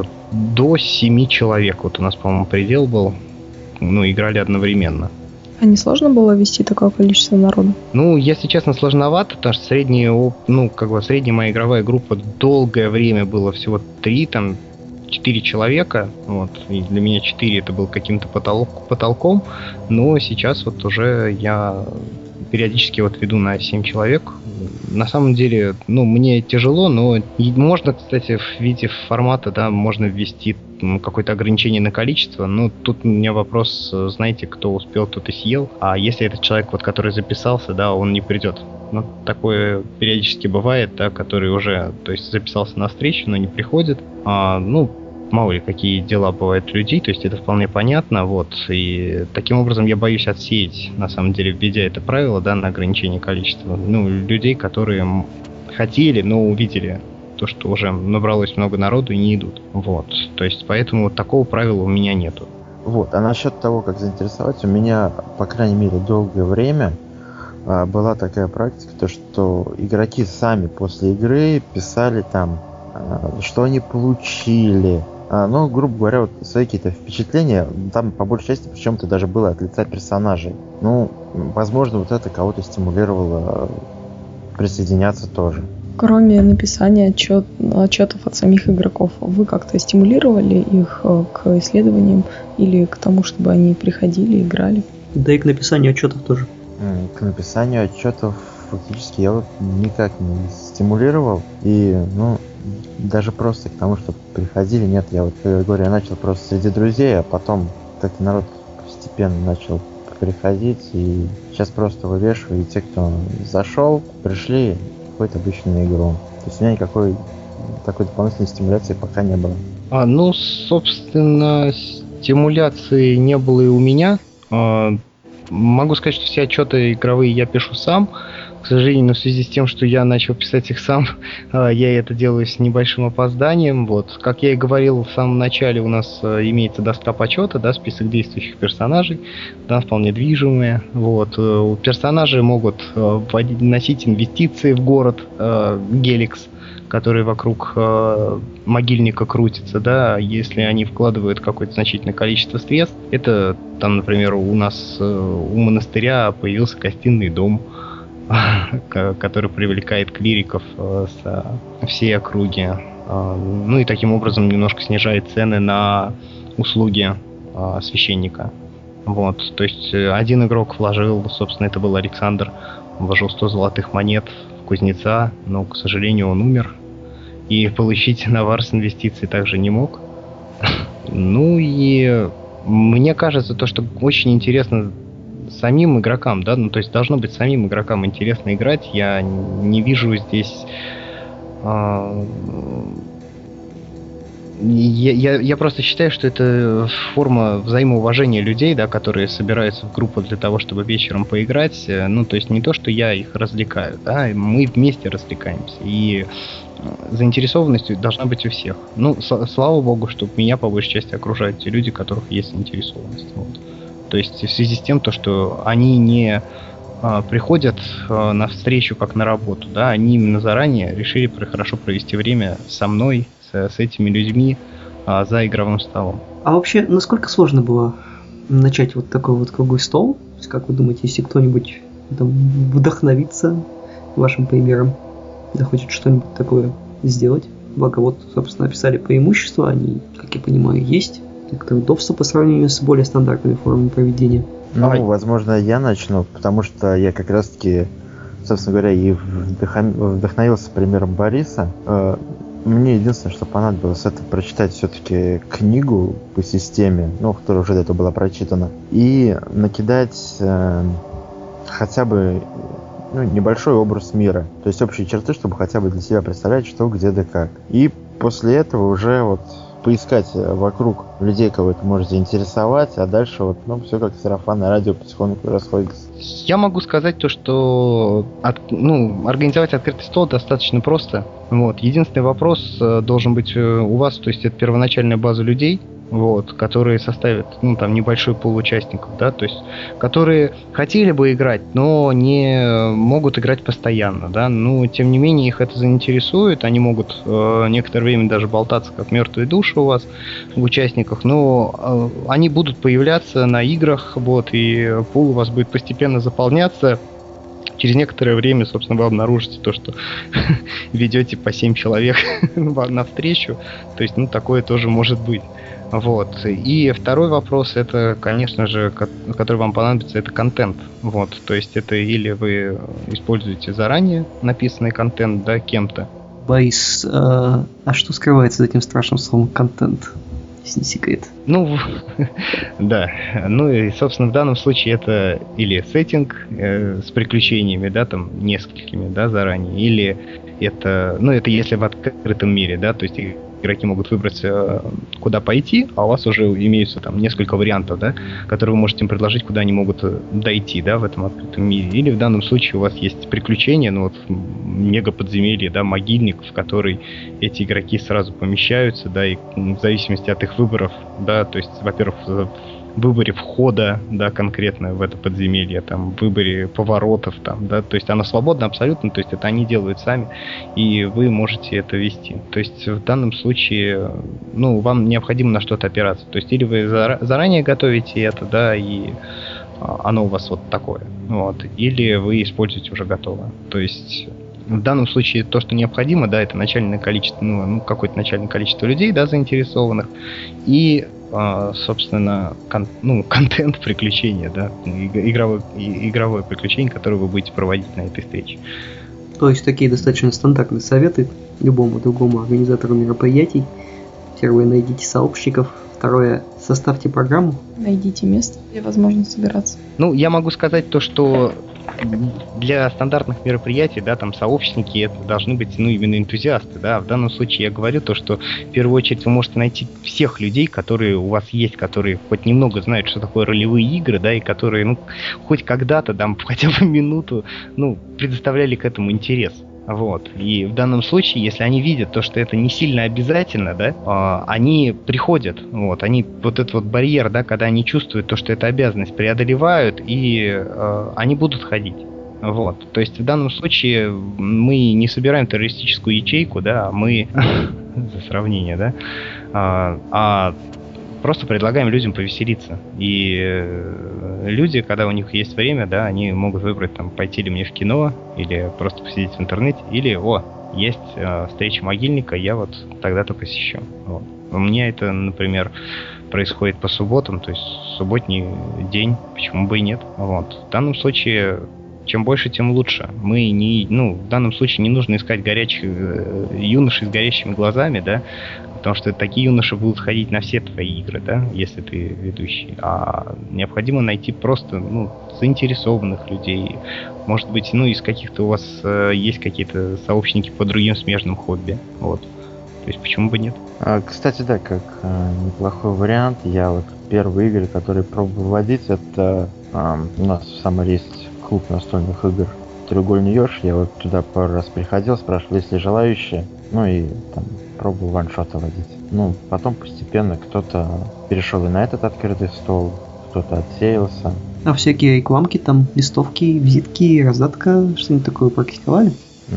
до семи человек вот у нас, по-моему, предел был, ну, играли одновременно. А не сложно было вести такое количество народу? Ну, если честно, сложновато, потому что средняя, ну, как бы средняя моя игровая группа долгое время было всего три, там, четыре человека, вот, и для меня четыре это был каким-то потолок, потолком, но сейчас вот уже я периодически вот веду на семь человек. На самом деле, ну, мне тяжело, но можно, кстати, в виде формата, да, можно ввести какое-то ограничение на количество, но тут у меня вопрос, знаете, кто успел, тот и съел, а если этот человек, вот, который записался, да, он не придет. Ну, такое периодически бывает, да, который уже, то есть, записался на встречу, но не приходит, а, ну, мало ли какие дела бывают у людей, то есть это вполне понятно, вот, и таким образом я боюсь отсеять, на самом деле, введя это правило, да, на ограничение количества, ну, людей, которые хотели, но увидели то, что уже набралось много народу и не идут, вот, то есть поэтому вот такого правила у меня нету. Вот, а насчет того, как заинтересовать, у меня, по крайней мере, долгое время а, была такая практика, то, что игроки сами после игры писали там, а, что они получили. А, ну, грубо говоря, вот свои какие-то впечатления, там по большей части причем-то даже было от лица персонажей. Ну, возможно, вот это кого-то стимулировало присоединяться тоже. Кроме написания отчет, отчетов от самих игроков, вы как-то стимулировали их к исследованиям или к тому, чтобы они приходили, играли? Да и к написанию отчетов тоже. К написанию отчетов фактически я вот никак не стимулировал. И, ну, даже просто к тому, чтобы приходили, нет, я вот, как я говорю, я начал просто среди друзей, а потом как-то народ постепенно начал приходить, и сейчас просто вывешиваю, и те, кто зашел, пришли, ходят обычно на игру. То есть у меня никакой такой дополнительной стимуляции пока не было. А, ну, собственно, стимуляции не было и у меня. А, могу сказать, что все отчеты игровые я пишу сам. К сожалению, но в связи с тем, что я начал писать их сам, я это делаю с небольшим опозданием. Вот. Как я и говорил в самом начале, у нас имеется доска почета, да, список действующих персонажей, да, вполне движимые. Вот. Персонажи могут вносить инвестиции в город Геликс, который вокруг э, могильника крутится, да, если они вкладывают какое-то значительное количество средств, это там, например, у нас э, у монастыря появился гостиный дом, который привлекает клириков с всей округи. Ну и таким образом немножко снижает цены на услуги священника. Вот. То есть один игрок вложил, собственно, это был Александр, вложил сто золотых монет в кузнеца, но, к сожалению, он умер. И получить навар с инвестиций также не мог. Ну и мне кажется, то, что очень интересно самим игрокам, да, ну то есть должно быть самим игрокам интересно играть. Я не вижу здесь э, я, я, я просто считаю, что это форма взаимоуважения людей, да, которые собираются в группу для того, чтобы вечером поиграть. Ну, то есть не то, что я их развлекаю, да, мы вместе развлекаемся. И заинтересованность должна быть у всех. Ну, с- слава богу, что меня по большей части окружают те люди, у которых есть заинтересованность. Вот. То есть в связи с тем, то, что они не а, приходят а, на встречу как на работу, да, они именно заранее решили хорошо провести время со мной, с, с этими людьми а, за игровым столом. А вообще, насколько сложно было начать вот такой вот круглый стол? То есть, как вы думаете, если кто-нибудь там вдохновится вашим примером, захочет что-нибудь такое сделать? Благо, вот, собственно, описали преимущества, они, как я понимаю, есть. Как-то удобство по сравнению с более стандартными формами проведения. Ну, возможно, я начну, потому что я как раз-таки собственно говоря, и вдохновился примером Бориса. Мне единственное, что понадобилось, это прочитать все-таки книгу по системе, ну, которая уже до этого была прочитана, и накидать э, хотя бы ну, небольшой образ мира, то есть общие черты, чтобы хотя бы для себя представлять, что, где, да как. И после этого уже вот поискать вокруг людей, кого это может заинтересовать, а дальше вот, ну, все как сарафанное радио потихоньку расходится. Я могу сказать то, что от, ну, организовать открытый стол достаточно просто. Вот. Единственный вопрос должен быть у вас, то есть это первоначальная база людей, вот, которые составят, ну, там, небольшой пул участников, да, то есть, которые хотели бы играть, но не могут играть постоянно, да, но, тем не менее, их это заинтересует, они могут э, некоторое время даже болтаться, как мертвые души у вас в участниках, но э, они будут появляться на играх, вот, и пул у вас будет постепенно заполняться. Через некоторое время, собственно, вы обнаружите то, что ведете по семь человек на встречу, то есть, ну, такое тоже может быть. Вот. И второй вопрос, это, конечно же, который вам понадобится, это контент. Вот. То есть это или вы используете заранее написанный контент, да, кем-то. Борис, э, а что скрывается за этим страшным словом контент, если не секрет? Ну, да. Ну и, собственно, в данном случае это или сеттинг э, с приключениями, да, там, несколькими, да, заранее, или это, ну, это если в открытом мире, да, то есть игроки могут выбрать, куда пойти, а у вас уже имеются там несколько вариантов, да, которые вы можете им предложить, куда они могут дойти, да, в этом открытом мире. Или в данном случае у вас есть приключения, ну вот мега-подземелье, да, могильник, в который эти игроки сразу помещаются, да, и в зависимости от их выборов, да, то есть, во-первых, в выборе входа, да, конкретно в это подземелье, там, в выборе поворотов, там, да, то есть оно свободно абсолютно, то есть это они делают сами, и вы можете это вести. То есть в данном случае, ну, вам необходимо на что-то опираться. То есть или вы зара- заранее готовите это, да, и оно у вас вот такое, вот, или вы используете уже готовое. То есть в данном случае то, что необходимо, да, это начальное количество, ну, ну какое-то начальное количество людей, да, заинтересованных, и собственно, кон, ну, контент приключения, да, игровое, игровое приключение, которое вы будете проводить на этой встрече. То есть такие достаточно стандартные советы любому другому организатору мероприятий. Первое, найдите сообщников. Второе, составьте программу. Найдите место, где возможно собираться. Ну, я могу сказать то, что для стандартных мероприятий, да, там сообщники это должны быть, ну, именно энтузиасты, да. В данном случае я говорю то, что в первую очередь вы можете найти всех людей, которые у вас есть, которые хоть немного знают, что такое ролевые игры, да, и которые, ну, хоть когда-то, там, хотя бы минуту, ну, предоставляли к этому интерес. Вот. И в данном случае, если они видят то, что это не сильно обязательно, да, э, они приходят, вот, они вот этот вот барьер, да, когда они чувствуют то, что это обязанность, преодолевают, и э, они будут ходить. Вот. То есть в данном случае мы не собираем террористическую ячейку, да, мы за сравнение, да, а, а просто предлагаем людям повеселиться. И люди, когда у них есть время, да, они могут выбрать, там, пойти ли мне в кино, или просто посидеть в интернете, или, о, есть э, встреча могильника, я вот тогда-то посещу. Вот. У меня это, например, происходит по субботам, то есть субботний день, почему бы и нет. Вот. В данном случае, чем больше, тем лучше. Мы не, ну, в данном случае не нужно искать горячих э, юношей с горящими глазами, да, потому что такие юноши будут ходить на все твои игры, да, если ты ведущий. А необходимо найти просто, ну, заинтересованных людей. Может быть, ну, из каких-то у вас э, есть какие-то сообщники по другим смежным хобби. Вот. То есть почему бы нет? А, кстати, да, как э, неплохой вариант. Я вот первые игры, которые пробовал вводить, это э, у нас в Самаре есть клуб настольных игр «Треугольный еж». Я вот туда пару раз приходил, спрашивал, есть ли желающие. Ну и там пробовал ваншоты водить. Ну, потом постепенно кто-то перешел и на этот открытый стол, кто-то отсеялся. А всякие рекламки, там, листовки, визитки, раздатка, что-нибудь такое практиковали?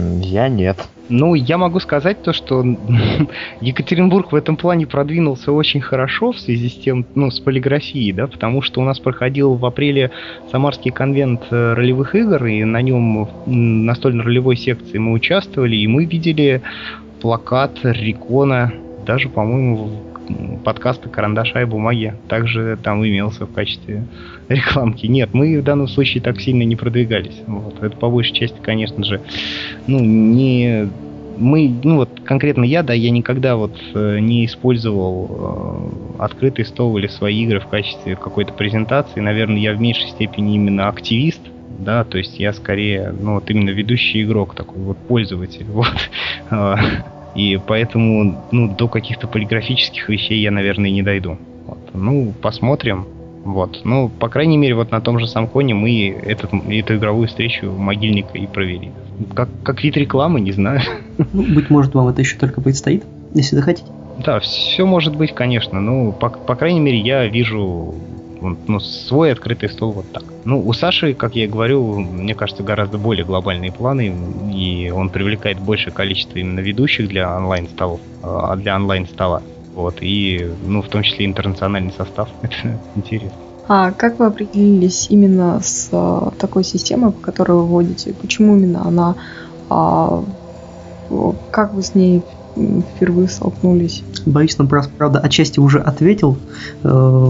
Я нет. Ну, я могу сказать то, что Екатеринбург в этом плане продвинулся очень хорошо в связи с тем, ну, с полиграфией, да, потому что у нас проходил в апреле Самарский конвент ролевых игр, и на нем в настольно-ролевой секции мы участвовали, и мы видели плакат Рикона, даже, по-моему, подкаста «Карандаша и бумаги» также там имелся в качестве рекламки. Нет, мы в данном случае так сильно не продвигались. Вот. Это по большей части, конечно же, ну, не... Мы, ну вот конкретно я, да, я никогда вот не использовал э, открытый стол или свои игры в качестве какой-то презентации. Наверное, я в меньшей степени именно активист, да, то есть я скорее, ну вот именно ведущий игрок, такой вот пользователь, вот. И поэтому, ну, до каких-то полиграфических вещей я, наверное, не дойду. Вот. Ну, посмотрим. Вот. Ну, по крайней мере, вот на том же Самконе мы этот, эту игровую встречу могильника и провели. Как, как вид рекламы, не знаю. Ну, быть может, вам это еще только предстоит, если захотите. Да, все может быть, конечно. Ну, по, по крайней мере, я вижу ну, свой открытый стол вот так. Ну, у Саши, как я и говорю, мне кажется, гораздо более глобальные планы, и он привлекает большее количество именно ведущих для онлайн-столов, а для онлайн-стола. Вот, и, ну, в том числе интернациональный состав. Это интересно. А как вы определились именно с а, такой системой, по которой вы вводите? Почему именно она? А, как вы с ней впервые столкнулись? Борис нам, правда, отчасти уже ответил э,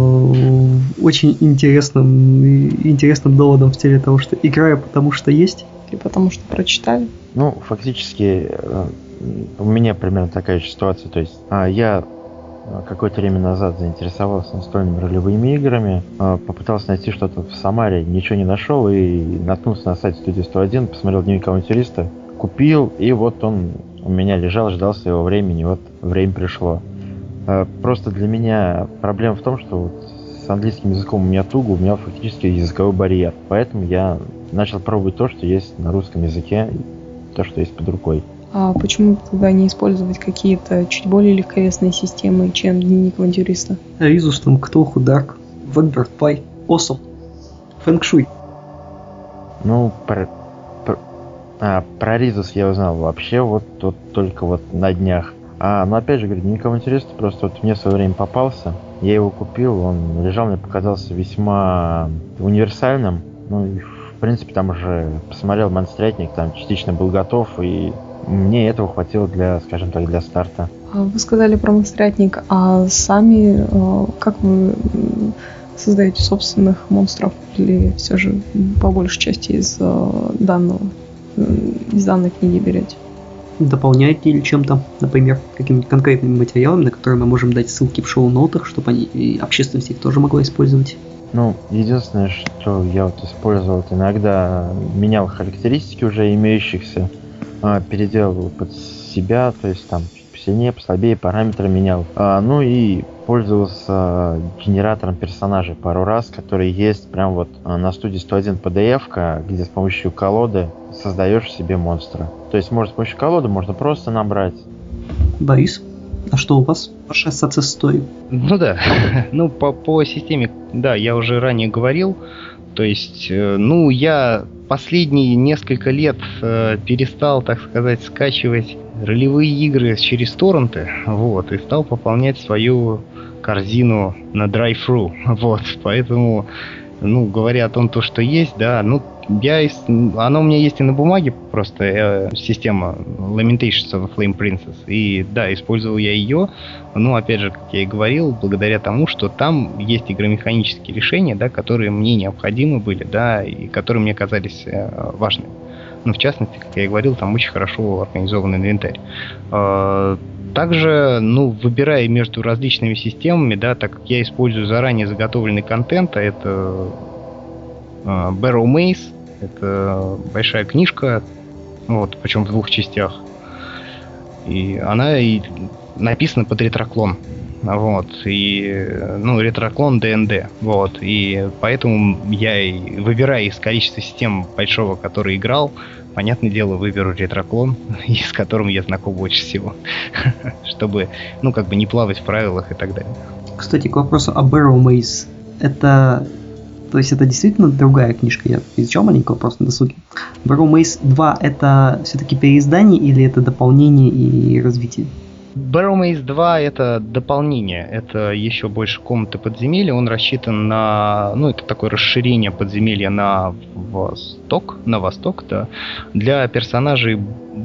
очень интересным, интересным доводом в стиле того, что играю потому что есть. Или потому что прочитали? Ну, фактически, э, у меня примерно такая же ситуация. То есть, а, я какое-то время назад заинтересовался настольными ролевыми играми, попытался найти что-то в Самаре, ничего не нашел и наткнулся на сайт студии сто один, посмотрел дневник авантюриста, купил, и вот он у меня лежал, ждал своего времени, вот время пришло. Просто для меня проблема в том, что вот с английским языком у меня туго, у меня фактически языковой барьер, поэтому я начал пробовать то, что есть на русском языке, то, что есть под рукой. А почему тогда не использовать какие-то чуть более легковесные системы, чем дневник авантюриста? Ризус, там, Ктулху, Дарк, Вэгберт, Пай, Осом, Фэнг-шуй. Ну, про, про, а, про Ризус я узнал вообще вот, вот только вот на днях. А, ну опять же, говорю, дневник авантюриста просто вот мне в свое время попался. Я его купил, он лежал, мне показался весьма универсальным. Ну и в принципе там уже посмотрел Монстрятник, там частично был готов, и мне этого хватило для, скажем так, для старта. Вы сказали про Монстрятник, а сами как вы создаете собственных монстров или все же по большей части из данного, из данной книги берете? Дополняете или чем-то, например, какими-то конкретными материалами, на которые мы можем дать ссылки в шоу-ноутах, чтобы они и общественность их тоже могла использовать. Ну, единственное, что я вот использовал, это иногда менял характеристики уже имеющихся, переделывал под себя, то есть там чуть посильнее, послабее, параметры менял. А, ну и пользовался генератором персонажей пару раз, который есть прям вот на студии сто один пи ди эф-ка, где с помощью колоды создаешь себе монстра. То есть, может, с помощью колоды можно просто набрать. Борис, а что у вас? Ваша success story? Ну да, ну по, по системе, да, я уже ранее говорил. То есть, ну, я последние несколько лет э, перестал, так сказать, скачивать ролевые игры через торренты, вот, и стал пополнять свою корзину на drive-thru, вот, поэтому, ну, говоря о том, то, что есть, да, ну, я, оно у меня есть и на бумаге, просто э, система Lamentations of a Flame Princess, и, да, использовал я ее, ну, опять же, как я и говорил, благодаря тому, что там есть игромеханические решения, да, которые мне необходимы были, да, и которые мне казались э, важными. Ну, в частности, как я и говорил, там очень хорошо организован инвентарь. Э, также, ну, выбирая между различными системами, да, так как я использую заранее заготовленный контент, а это э, Barrow Maze, это большая книжка, вот, причем в двух частях. И она и написана под ретроклон. Вот. И, ну, ретроклон ди энд ди. Вот. И поэтому я, и выбирая из количества систем большого, который играл, понятное дело, выберу ретроклон, с которым я знаком больше всего. Чтобы, ну, как бы не плавать в правилах и так далее. Кстати, к вопросу о Barrow Maze. Это... То есть это действительно другая книжка, я изучал маленько вопрос на досуге. Barrow Maze два это все-таки переиздание или это дополнение и развитие? Barrow Maze два это дополнение, это еще больше комнаты подземелья, он рассчитан на, ну, это такое расширение подземелья на восток, на восток, да, для персонажей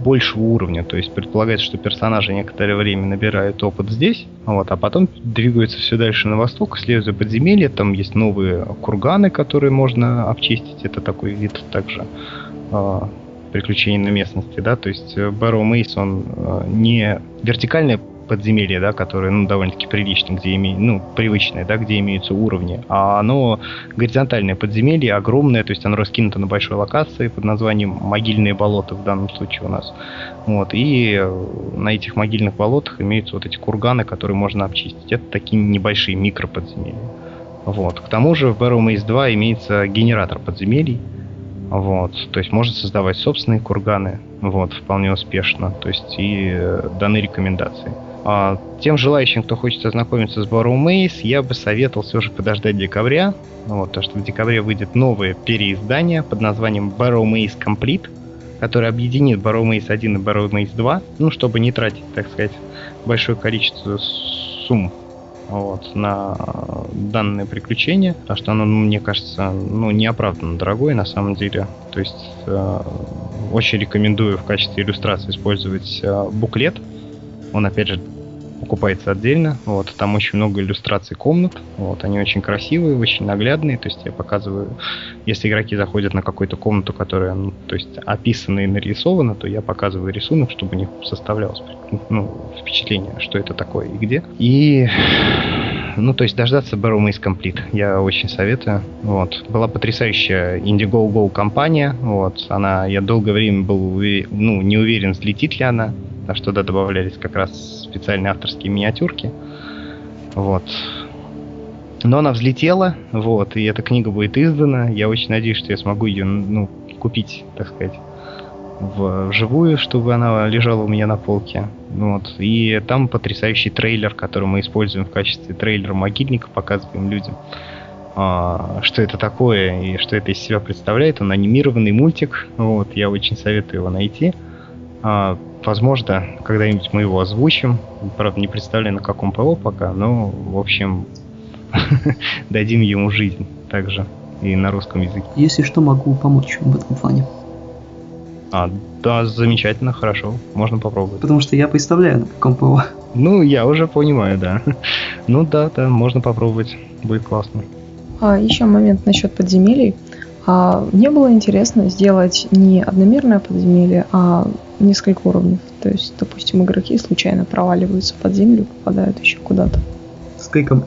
большего уровня. То есть предполагается, что персонажи некоторое время набирают опыт здесь, вот, а потом двигаются все дальше на восток, исследуют подземелья. Там есть новые курганы, которые можно обчистить. Это такой вид также э, приключений на местности, да. То есть Barrow Maze, он э, не вертикальное подземелье, да, которое, ну, довольно-таки приличное, где име... ну, привычное, да, где имеются уровни, а оно горизонтальное подземелье, огромное, то есть оно раскинуто на большой локации под названием Могильные болота в данном случае у нас. Вот, и на этих могильных болотах имеются вот эти курганы, которые можно обчистить. Это такие небольшие микроподземелья. Вот. К тому же в Barrow Maze два имеется генератор подземелий. Вот, то есть можно создавать собственные курганы, вот, вполне успешно, то есть и э, даны рекомендации. А тем желающим, кто хочет ознакомиться с Barrow Maze, я бы советовал все же подождать декабря, вот, потому что в декабре выйдет новое переиздание под названием Barrow Maze Complete, которое объединит Barrow Maze один и Barrow Maze два, ну, чтобы не тратить, так сказать, большое количество сумм, вот, на данное приключение, потому что оно, ну, мне кажется, ну, неоправданно дорогое на самом деле. То есть э, очень рекомендую в качестве иллюстрации использовать э, буклет. Он, опять же, покупается отдельно. Вот, там очень много иллюстраций комнат. Вот, они очень красивые, очень наглядные. То есть я показываю, если игроки заходят на какую-то комнату, которая, ну, то есть описана и нарисована, то я показываю рисунок, чтобы у них составлялось, ну, впечатление, что это такое и где. И, ну, то есть дождаться Barrow Maze Complete я очень советую. Вот. Была потрясающая Indiegogo компания. Вот. Она, я долгое время был, ну, не уверен, взлетит ли она, потому что туда добавлялись как раз специальные авторские миниатюрки. Вот. Но она взлетела, вот, и эта книга будет издана. Я очень надеюсь, что я смогу ее, ну, купить, так сказать, вживую, чтобы она лежала у меня на полке. Вот. И там потрясающий трейлер, который мы используем в качестве трейлера могильника, показываем людям, а, что это такое и что это из себя представляет. Он анимированный мультик. Вот. Я очень советую его найти. А, возможно, когда-нибудь мы его озвучим. Правда, не представляю, на каком ПО пока, но, в общем, дадим ему жизнь также и на русском языке. Если что, могу помочь в этом плане. А, да, замечательно, хорошо, можно попробовать. Потому что я представляю, на каком ПО. Ну, я уже понимаю, да. Ну да, да, можно попробовать, будет классно. А, еще момент насчет подземелий. А, мне было интересно сделать не одномерное подземелье, а несколько уровней. То есть, допустим, игроки случайно проваливаются под землю, попадают еще куда-то. С криком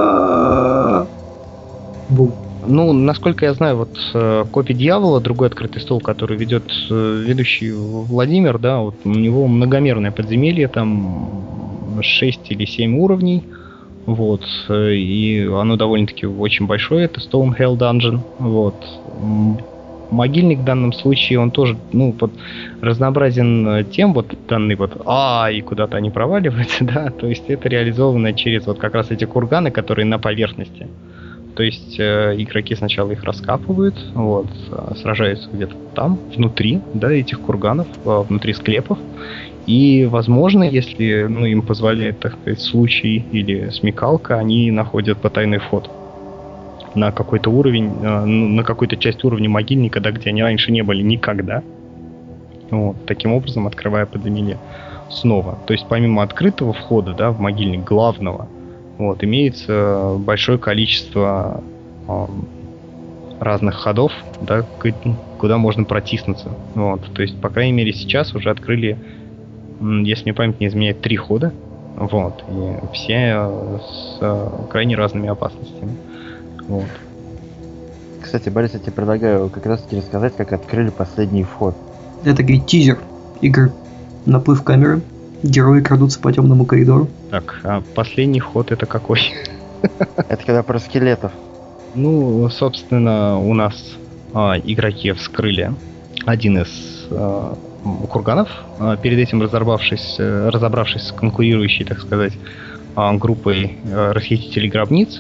бум. Ну, насколько я знаю, вот э, Копи Дьявола, другой открытый стол, который ведет э, ведущий Владимир, да, вот у него многомерное подземелье, там шесть или семь уровней, вот, э, и оно довольно-таки очень большое, это Stone Hell Dungeon, вот. Могильник в данном случае, он тоже, ну, вот, разнообразен тем, вот, данный вот, а, и куда-то они проваливаются, да, то есть это реализовано через вот как раз эти курганы, которые на поверхности. То есть э, игроки сначала их раскапывают, вот, сражаются где-то там, внутри, да, этих курганов, э, внутри склепов. И, возможно, если, ну, им позволяет, так сказать, случай или смекалка, они находят потайный вход на какой-то уровень, э, на какую-то часть уровня могильника, да, где они раньше не были никогда. Вот, таким образом, открывая подземелье снова. То есть помимо открытого входа, да, в могильник главного, вот, имеется большое количество э, разных ходов, да, к, куда можно протиснуться. Вот, то есть, по крайней мере, сейчас уже открыли, если мне память не изменяет, три хода. Вот, и все с э, крайне разными опасностями. Вот. Кстати, Борис, я тебе предлагаю как раз таки рассказать, как открыли последний вход. Это говорит тизер игр. Наплыв камеры. Герои крадутся по темному коридору. Так, а последний ход это какой? Это когда про скелетов. Ну, собственно, у нас а, игроки вскрыли один из а, курганов, а, перед этим разобравшись, разобравшись с конкурирующей, так сказать, а, группой а, расхитителей гробниц.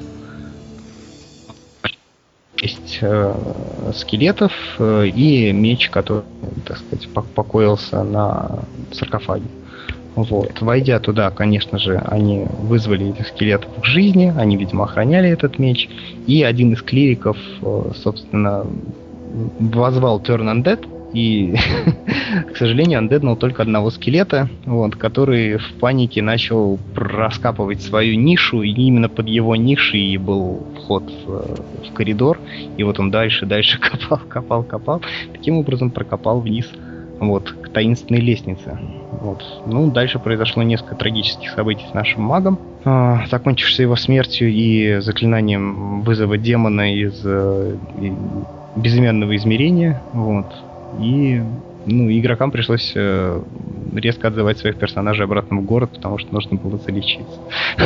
Есть а, скелетов а, и меч, который, так сказать, покоился на саркофаге. Вот. Войдя туда, конечно же, они вызвали этих скелетов к жизни, они, видимо, охраняли этот меч, и один из клириков, собственно, возвал Turn Undead и, к сожалению, андеднул только одного скелета, вот, который в панике начал раскапывать свою нишу, и именно под его нишей был вход в, в коридор, и вот он дальше, дальше копал, копал, копал, таким образом прокопал вниз, вот, к таинственной лестнице. Вот. Ну, дальше произошло несколько трагических событий с нашим магом, э, закончившись его смертью и заклинанием вызова демона из э, безымянного измерения, вот. И, ну, игрокам пришлось э, резко отзывать своих персонажей обратно в город, потому что нужно было залечиться.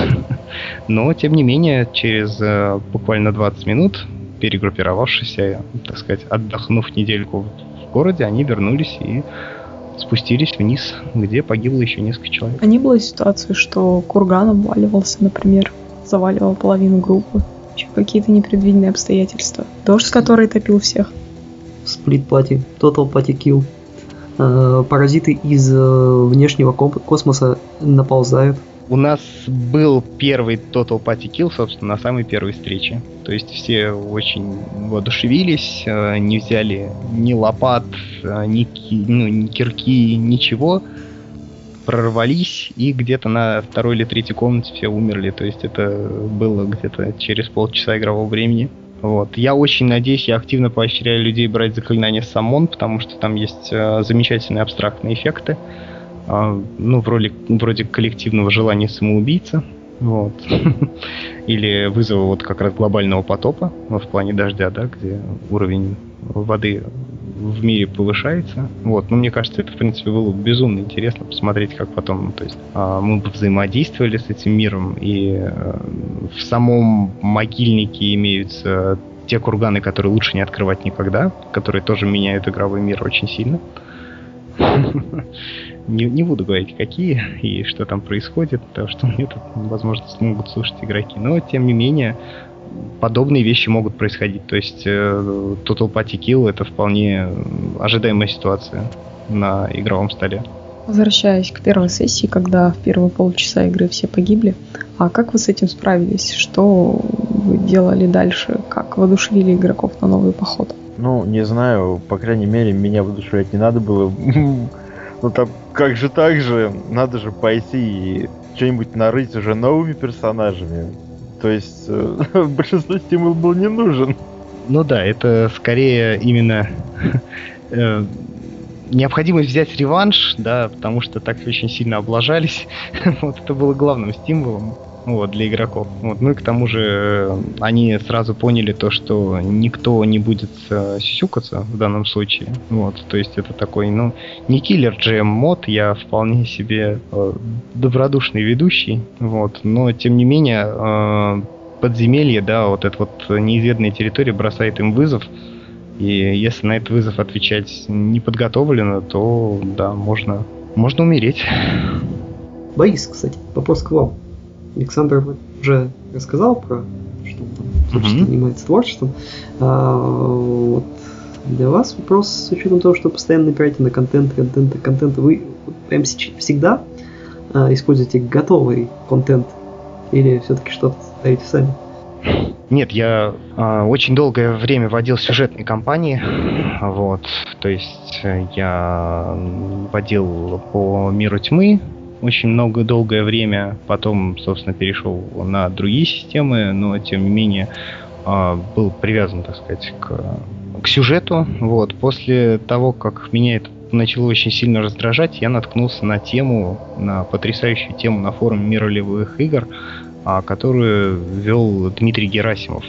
Но, тем не менее, через э, буквально двадцать минут, перегруппировавшись, так сказать, отдохнув недельку в городе, они вернулись и спустились вниз, где погибло еще несколько человек. А не было ситуации, что курган обваливался, например, заваливал половину группы? Еще какие-то непредвиденные обстоятельства? Дождь, который топил всех? Сплит-пати, Total Party Kill. Э, паразиты из э, внешнего комп- космоса наползают. У нас был первый Total Party Kill, собственно, на самой первой встрече. То есть все очень воодушевились, э, не взяли ни лопат, э, ни, ки- ну, ни кирки, ничего. Прорвались, и где-то на второй или третьей комнате все умерли. То есть это было где-то через полчаса игрового времени. Вот. Я очень надеюсь, я активно поощряю людей брать заклинание Саммон, потому что там есть э, замечательные абстрактные эффекты. Э, ну, в роли, вроде коллективного желания самоубийцы. Вот. Или вызова вот как раз глобального потопа, ну, в плане дождя, да, где уровень воды в мире повышается. Вот. Но мне кажется, это, в принципе, было безумно интересно посмотреть, как потом, ну, то есть, а, мы бы взаимодействовали с этим миром, и а, в самом могильнике имеются те курганы, которые лучше не открывать никогда, которые тоже меняют игровой мир очень сильно. Не, не буду говорить, какие и что там происходит, потому что мне тут, возможно, смогут слушать игроки. Но, тем не менее, подобные вещи могут происходить. То есть э, Total Party Kill — это вполне ожидаемая ситуация на игровом столе. Возвращаясь к первой сессии, когда в первые полчаса игры все погибли, а как вы с этим справились? Что вы делали дальше? Как воодушевили игроков на новый поход? Ну, не знаю, по крайней мере, меня воодушевлять не надо было. Ну там, как же так же, надо же пойти и что-нибудь нарыть уже новыми персонажами. То есть, э, большинству стимул был не нужен. Ну да, это скорее именно э, необходимость взять реванш, да, потому что так очень сильно облажались. Вот это было главным стимулом, вот, для игроков. Вот. Ну и к тому же э, они сразу поняли то, что никто не будет э, сюсюкаться в данном случае. Вот. То есть это такой, ну, не киллер джи эм-мод, я вполне себе э, добродушный ведущий, вот, но тем не менее э, подземелье, да, вот эта вот неизведанная территория бросает им вызов, и если на этот вызов отвечать неподготовленно, то да, можно, можно умереть. Борис, кстати, вопрос к вам. Александр уже рассказал про, что он там mm-hmm. занимается творчеством. А, вот для вас вопрос, с учетом того, что постоянно набираете на контент, контент, контент, вы прям всегда а, используете готовый контент или все-таки что-то ставите сами? Нет, я э, очень долгое время водил сюжетные кампании, вот, то есть я водил по Миру Тьмы очень много, долгое время, потом, собственно, перешел на другие системы, но, тем не менее, э, был привязан, так сказать, к, к сюжету, вот. После того, как меня это начало очень сильно раздражать, я наткнулся на тему, на потрясающую тему на форуме Мир ролевых игр, которую вел Дмитрий Герасимов,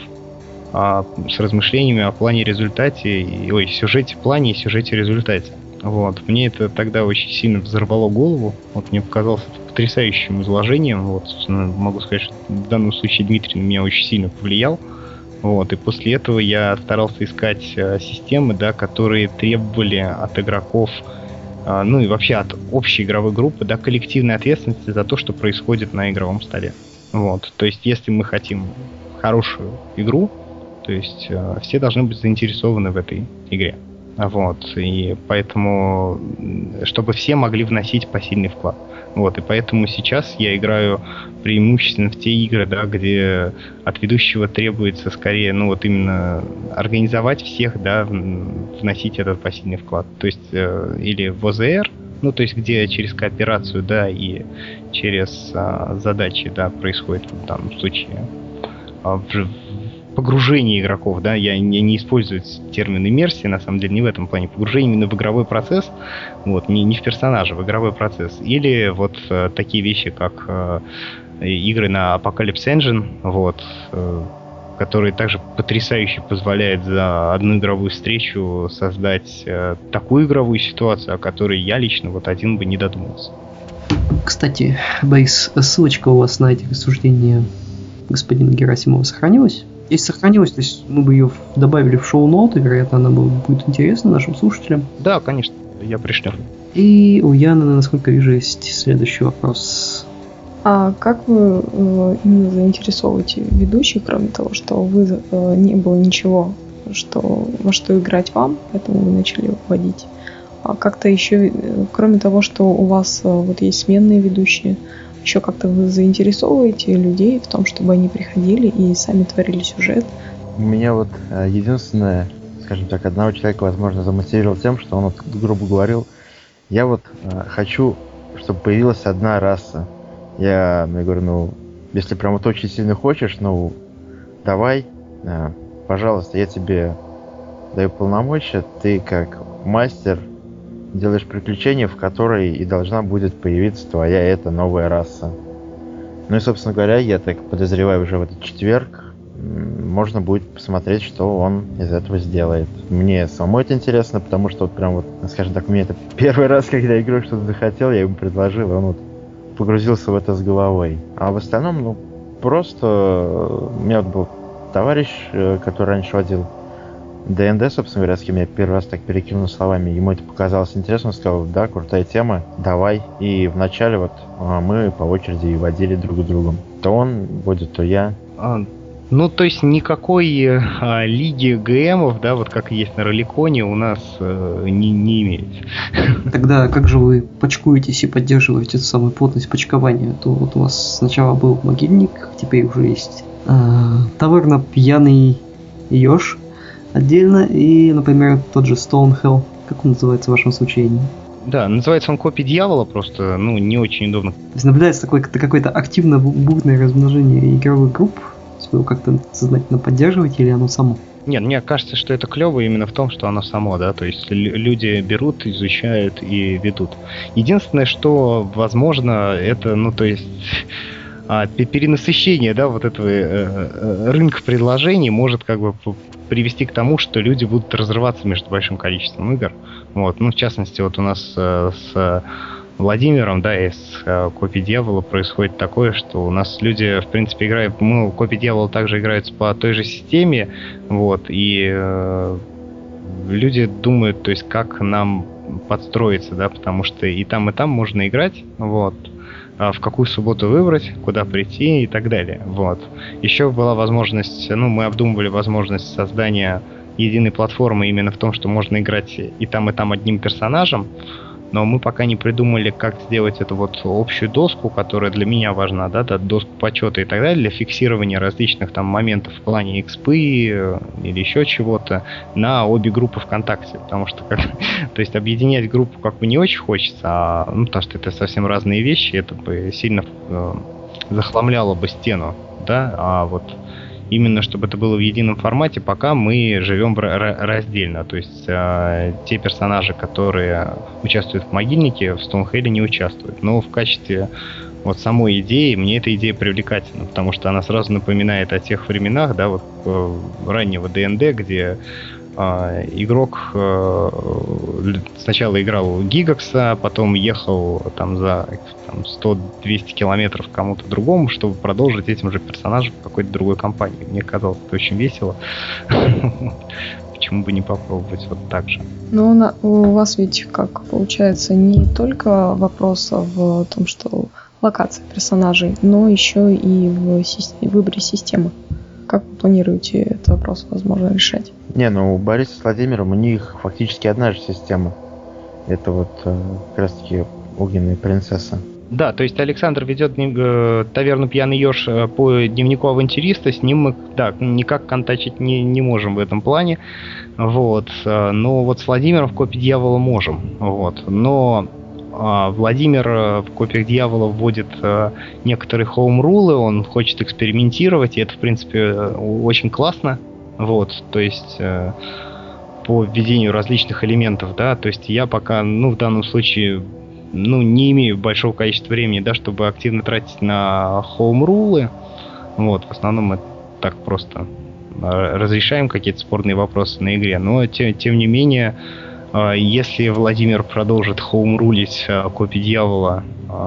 с размышлениями о плане-результате, ой, сюжете, плане и сюжете-результате. Вот. Мне это тогда очень сильно взорвало голову. Вот, мне показалось это потрясающим изложением. Вот, собственно, могу сказать, что в данном случае Дмитрий на меня очень сильно повлиял. Вот, и после этого я старался искать а, системы, да, которые требовали от игроков, а, ну и вообще от общей игровой группы, да, коллективной ответственности за то, что происходит на игровом столе. Вот, то есть, если мы хотим хорошую игру, то есть э, все должны быть заинтересованы в этой игре. Вот, и поэтому чтобы все могли вносить посильный вклад. Вот, и поэтому сейчас я играю преимущественно в те игры, да, где от ведущего требуется скорее, ну вот именно организовать всех, да, вносить этот посильный вклад. То есть, э, или в о зэ эр, ну то есть где через кооперацию, да, и через а, задачи, да, происходит в данном случае а, в, погружение игроков, да, я не, не использую термин иммерсии, на самом деле не в этом плане, погружение именно в игровой процесс, вот, не, не в персонажа, в игровой процесс. Или вот э, такие вещи, как э, игры на Apocalypse Engine, вот, э, которые также потрясающе позволяют за одну игровую встречу создать э, такую игровую ситуацию, о которой я лично вот один бы не додумался. Кстати, Борис, ссылочка у вас на эти рассуждения господина Герасимова сохранилась? Если сохранилась, то есть мы бы ее добавили в шоу-ноты, вероятно, она будет интересна нашим слушателям. Да, конечно, я пришлю. И у Яны, насколько вижу, есть следующий вопрос. А как вы э, именно заинтересовываете ведущих, кроме того, что вы э, не было ничего, что, во что играть вам, поэтому вы начали вводить? А как-то еще, э, кроме того, что у вас э, вот есть сменные ведущие, еще как-то вы заинтересовываете людей в том, чтобы они приходили и сами творили сюжет? У меня вот э, единственное, скажем так, одного человека, возможно, замотивировал тем, что он, вот, грубо говорил, я вот э, хочу, чтобы появилась одна раса. Я, ну, я говорю, ну, если прям вот очень сильно хочешь, ну, давай, э, пожалуйста, я тебе даю полномочия, ты как мастер делаешь приключения, в которой и должна будет появиться твоя эта новая раса. Ну и, собственно говоря, я так подозреваю, уже в этот четверг можно будет посмотреть, что он из этого сделает. Мне самому это интересно, потому что вот прям вот, скажем так, мне это первый раз, когда игрок что-то захотел, я ему предложил, и он вот погрузился в это с головой. А в остальном, ну, просто у меня вот был товарищ, который раньше водил ди энд ди, собственно говоря, с кем я первый раз так перекинул словами. Ему это показалось интересно, он сказал, да, крутая тема, давай. И вначале вот мы по очереди и водили друг с другом. То он будет, то я. А, ну, то есть никакой а, лиги ГМов, да, вот как есть на Роликоне, у нас а, не, не имеется. Тогда как же вы почкуетесь и поддерживаете эту самую плотность почкования? То вот у вас сначала был могильник, теперь уже есть а, таверна пьяный еж отдельно, и, например, тот же Stonehill. Как он называется в вашем случае? Да, называется он Копия Дьявола, просто, ну, не очень удобно. То есть наблюдается такое, какое-то активно бурное размножение игровых групп? Вы его как-то сознательно поддерживаете или оно само? Нет, мне кажется, что это клево именно в том, что оно само, да, то есть люди берут, изучают и ведут. Единственное, что возможно, это, ну, то есть... А перенасыщение, да, вот этого э, рынка предложений может как бы привести к тому, что люди будут разрываться между большим количеством игр. Вот. Ну, в частности, вот у нас э, с Владимиром, да, и с э, Копией Дьявола происходит такое, что у нас люди, в принципе, играют, ну, Копия Дьявола также играют по той же системе, вот, и э, люди думают, то есть, как нам подстроиться, да, потому что и там, и там можно играть, вот, в какую субботу выбрать, куда прийти и так далее. Вот. Еще была возможность, ну, мы обдумывали возможность создания единой платформы именно в том, что можно играть и там, и там одним персонажем, но мы пока не придумали, как сделать эту вот общую доску, которая для меня важна, да, да, доску почета и так далее, для фиксирования различных там моментов в плане экспы или еще чего-то на обе группы ВКонтакте, потому что, как, то есть, объединять группу как бы не очень хочется, а, ну, потому что это совсем разные вещи, это бы сильно э, захламляло бы стену, да, а вот именно чтобы это было в едином формате, пока мы живем раздельно. То есть э, те персонажи, которые участвуют в могильнике, в Stonehill не участвуют. Но в качестве вот самой идеи, мне эта идея привлекательна, потому что она сразу напоминает о тех временах, да, вот э, раннего ди энд ди, где э, игрок э, сначала играл Гигакса, потом ехал там за там, сто-двести километров к кому-то другому, чтобы продолжить этим же персонажем в какой-то другой компании. Мне казалось, это очень весело. Почему бы не попробовать вот так же? Ну, у вас ведь, как получается, не только вопрос в том, что локация персонажей, но еще и в выборе системы. Как вы планируете этот вопрос, возможно, решать? Не, ну у Бориса с Владимиром у них фактически одна же система. Это вот э, как раз таки огненная принцесса. Да, то есть Александр ведет э, таверну «Пьяный еж» по дневнику авантюриста, с ним мы, да, никак контачить не, не можем в этом плане, вот, но вот с Владимиром в «Копии дьявола» можем, вот, но э, Владимир в «Копиях дьявола» вводит э, некоторые хоум-рулы, он хочет экспериментировать, и это, в принципе, очень классно, вот, то есть... Э, по введению различных элементов, да, то есть я пока, ну, в данном случае, ну, не имею большого количества времени, да, чтобы активно тратить на хоум-рулы, вот, в основном мы так просто разрешаем какие-то спорные вопросы на игре, но, тем, тем не менее, если Владимир продолжит хоум-рулить «Копии дьявола»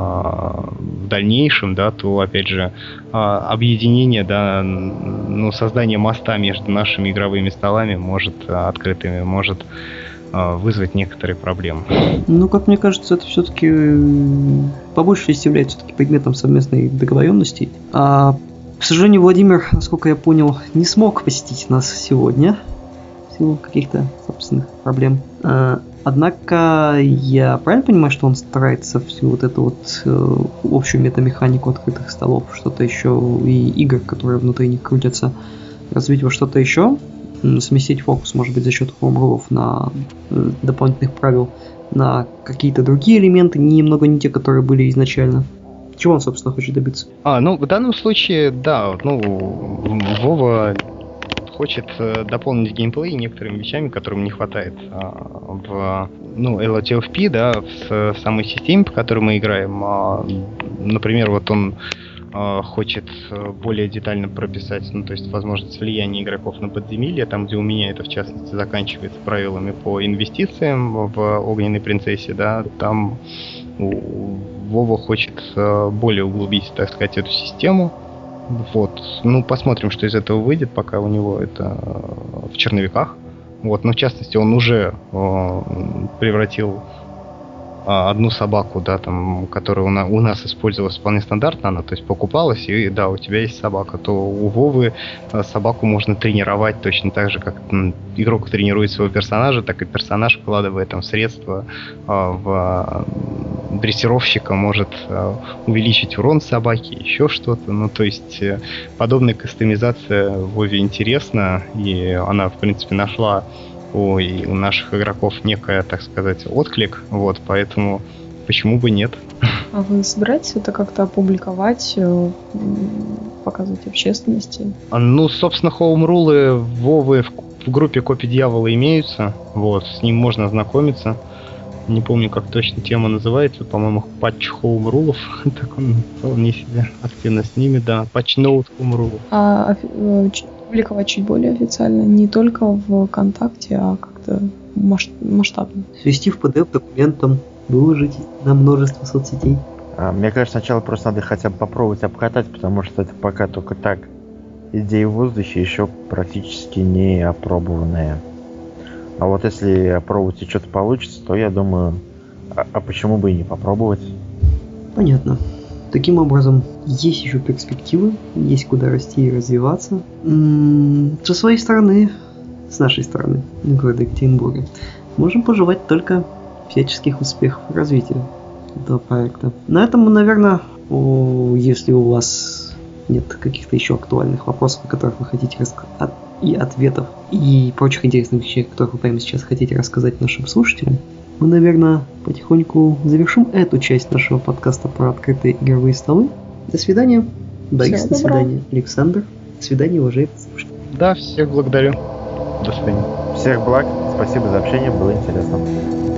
в дальнейшем, да, то, опять же, объединение, да, ну, создание моста между нашими игровыми столами может открытыми, может вызвать некоторые проблемы. Ну, как мне кажется, это все-таки по большей части является все-таки предметом совместной договоренности. А, к сожалению, Владимир, насколько я понял, не смог посетить нас сегодня в силу каких-то собственных проблем. А, однако я правильно понимаю, что он старается всю вот эту вот э, общую метамеханику открытых столов, что-то еще и игр, которые внутри них крутятся, развить во что-то еще, сместить фокус, может быть, за счет хоум-рулов на э, дополнительных правил, на какие-то другие элементы, немного не те, которые были изначально. Чего он, собственно, хочет добиться? А, ну, в данном случае, да, ну, Вова хочет э, дополнить геймплей некоторыми вещами, которым не хватает э, в, ну, эл о ти эф пи, да, в, в самой системе, по которой мы играем. Э, например, вот он э, хочет более детально прописать, ну, то есть возможность влияния игроков на подземелье, там, где у меня это, в частности, заканчивается правилами по инвестициям в Огненной принцессе, да, там Вова хочет э, более углубить, так сказать, эту систему. Вот. Ну, посмотрим, что из этого выйдет, пока у него это в черновиках. Вот. Но, в частности, он уже э, превратил э, одну собаку, да, там, которая у, на, у нас использовалась вполне стандартно, она, то есть, покупалась, и, да, у тебя есть собака, то у Вовы э, собаку можно тренировать точно так же, как м, игрок тренирует своего персонажа, так и персонаж, вкладывая там средства э, в... дрессировщика может э, увеличить урон собаки, еще что-то. Ну, то есть э, подобная кастомизация Вове интересна, и она, в принципе, нашла у, и у наших игроков некое, так сказать, отклик, вот, поэтому почему бы нет? А вы собираетесь это как-то опубликовать, э, показывать общественности? Ну, собственно, хоум-рулы Вовы в, в группе «Копии дьявола» имеются, вот, с ним можно ознакомиться. Не помню, как точно тема называется, по-моему, патч хоум-рулов, так он вполне себе активно с ними, да, патч-ноут хоум-рулов. А публиковать чуть более официально, не только в ВКонтакте, а как-то масш- масштабно? Свести в пи ди эф документом, выложить на множество соцсетей. А, мне кажется, сначала просто надо хотя бы попробовать обкатать, потому что это пока только так. Идея в воздухе еще практически не опробованная. А вот если опробовать и что-то получится, то я думаю, а, а почему бы и не попробовать? Понятно. Таким образом, есть еще перспективы, есть куда расти и развиваться. М-м, со своей стороны, с нашей стороны, города Екатеринбурга, можем пожелать только всяческих успехов в развитии этого проекта. На этом мы, наверное, о, если у вас нет каких-то еще актуальных вопросов, о которых вы хотите рассказать, и ответов, и прочих интересных вещей, о которых вы прямо сейчас хотите рассказать нашим слушателям, мы, наверное, потихоньку завершим эту часть нашего подкаста про открытые игровые столы. До свидания. Борис, Всего до доброго. свидания. Александр, до свидания, уважаемые слушатели. Да, всех благодарю. До свидания. Всех благ, спасибо за общение, было интересно.